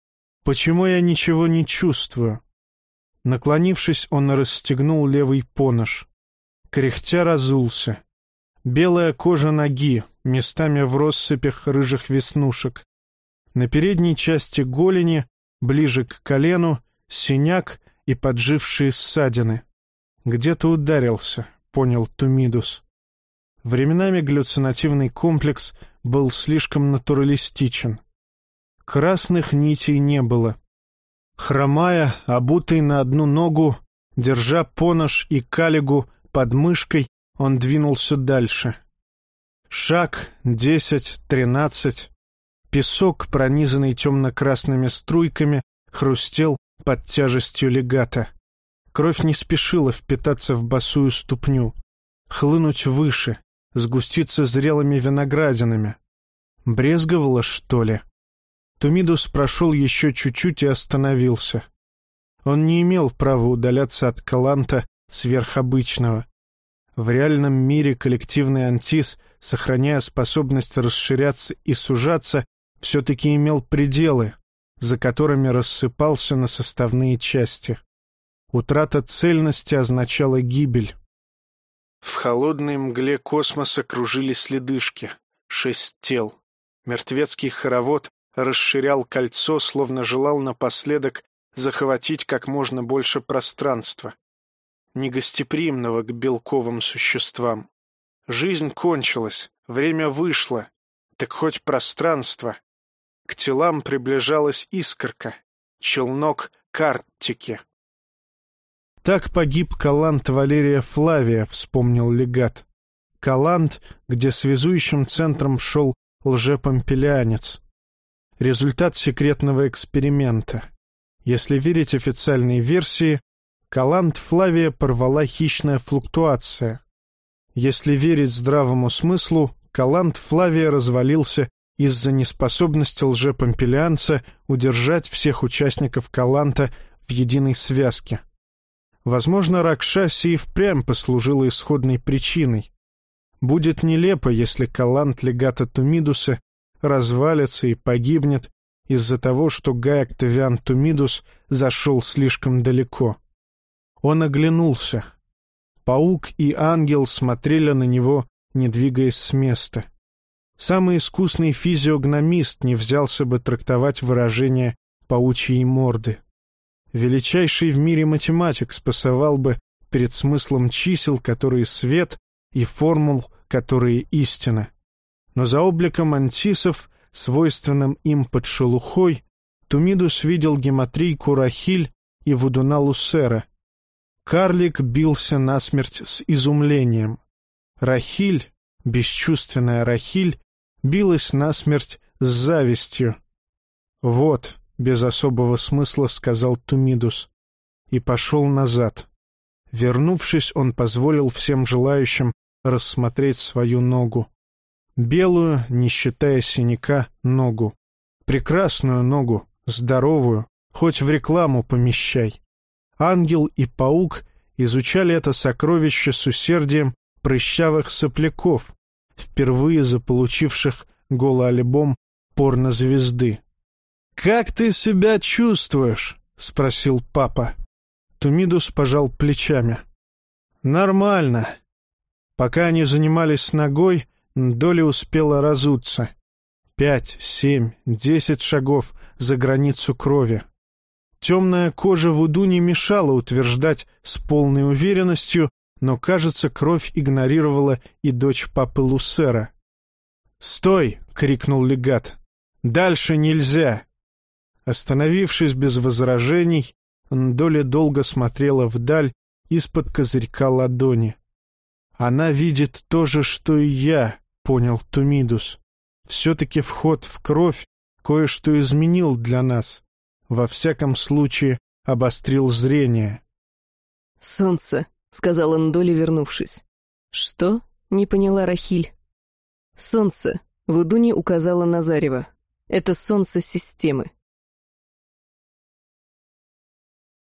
Почему я ничего не чувствую? Наклонившись, он расстегнул левый понож. Кряхтя разулся. Белая кожа ноги, местами в россыпях рыжих веснушек. На передней части голени, ближе к колену, синяк и поджившие ссадины. Где-то ударился, понял Тумидус. Временами галлюцинативный комплекс был слишком натуралистичен. Красных нитей не было. Хромая, обутый на одну ногу, держа понож и калигу под мышкой, он двинулся дальше. Шаг, десять, тринадцать. Песок, пронизанный темно-красными струйками, хрустел под тяжестью легата. Кровь не спешила впитаться в босую ступню, хлынуть выше, сгуститься зрелыми виноградинами. Брезговала, что ли? Тумидус прошел еще чуть-чуть и остановился. Он не имел права удаляться от Каланта сверхобычного. В реальном мире коллективный антис, сохраняя способность расширяться и сужаться, все-таки имел пределы, за которыми рассыпался на составные части. Утрата цельности означала гибель. В холодной мгле космоса кружились ледышки, шесть тел. Мертвецкий хоровод расширял кольцо, словно желал напоследок захватить как можно больше пространства, негостеприимного к белковым существам. Жизнь кончилась, время вышло, так хоть пространство. К телам приближалась искорка, челнок к Арктике. Так погиб Калант Валерия Флавия, вспомнил легат. Калант, где связующим центром шел лжепомпелианец. Результат секретного эксперимента. Если верить официальной версии, Калант Флавия порвала хищная флуктуация. Если верить здравому смыслу, Калант Флавия развалился из-за неспособности лжепомпелианца удержать всех участников Каланта в единой связке. Возможно, Ракшаси и впрямь послужила исходной причиной. Будет нелепо, если Калант легата Тумидуса развалится и погибнет из-за того, что Гай Октавиан Тумидус зашел слишком далеко. Он оглянулся. Паук и ангел смотрели на него, не двигаясь с места. Самый искусный физиогномист не взялся бы трактовать выражение паучьей морды. Величайший в мире математик спасовал бы перед смыслом чисел, которые свет, и формул, которые истина. Но за обликом антисов, свойственным им под шелухой, Тумидус видел гематрийку Рахиль и Вудуна Лусера. Карлик бился насмерть с изумлением. Рахиль, бесчувственная Рахиль, билась насмерть с завистью. «Вот», — без особого смысла сказал Тумидус, и пошел назад. Вернувшись, он позволил всем желающим рассмотреть свою ногу. Белую, не считая синяка, ногу. Прекрасную ногу, здоровую, хоть в рекламу помещай. Ангел и паук изучали это сокровище с усердием прыщавых сопляков, впервые заполучивших голоальбом порнозвезды. «Как ты себя чувствуешь?» — спросил папа. Тумидус пожал плечами. «Нормально». Пока они занимались ногой, Ндоли успела разуться. Пять, семь, десять шагов за границу крови. Темная кожа Вуду не мешала утверждать с полной уверенностью, но, кажется, кровь игнорировала и дочь папы Лусера. «Стой!» — крикнул легат. «Дальше нельзя!» Остановившись без возражений, Ндоли долго смотрела вдаль из-под козырька ладони. «Она видит то же, что и я», — понял Тумидус. «Все-таки вход в кровь кое-что изменил для нас. Во всяком случае, обострил зрение». «Солнце», — сказал Ндоли, вернувшись. «Что?» — не поняла Рахиль. «Солнце», — Вудуни указала на зарево. «Это солнце системы».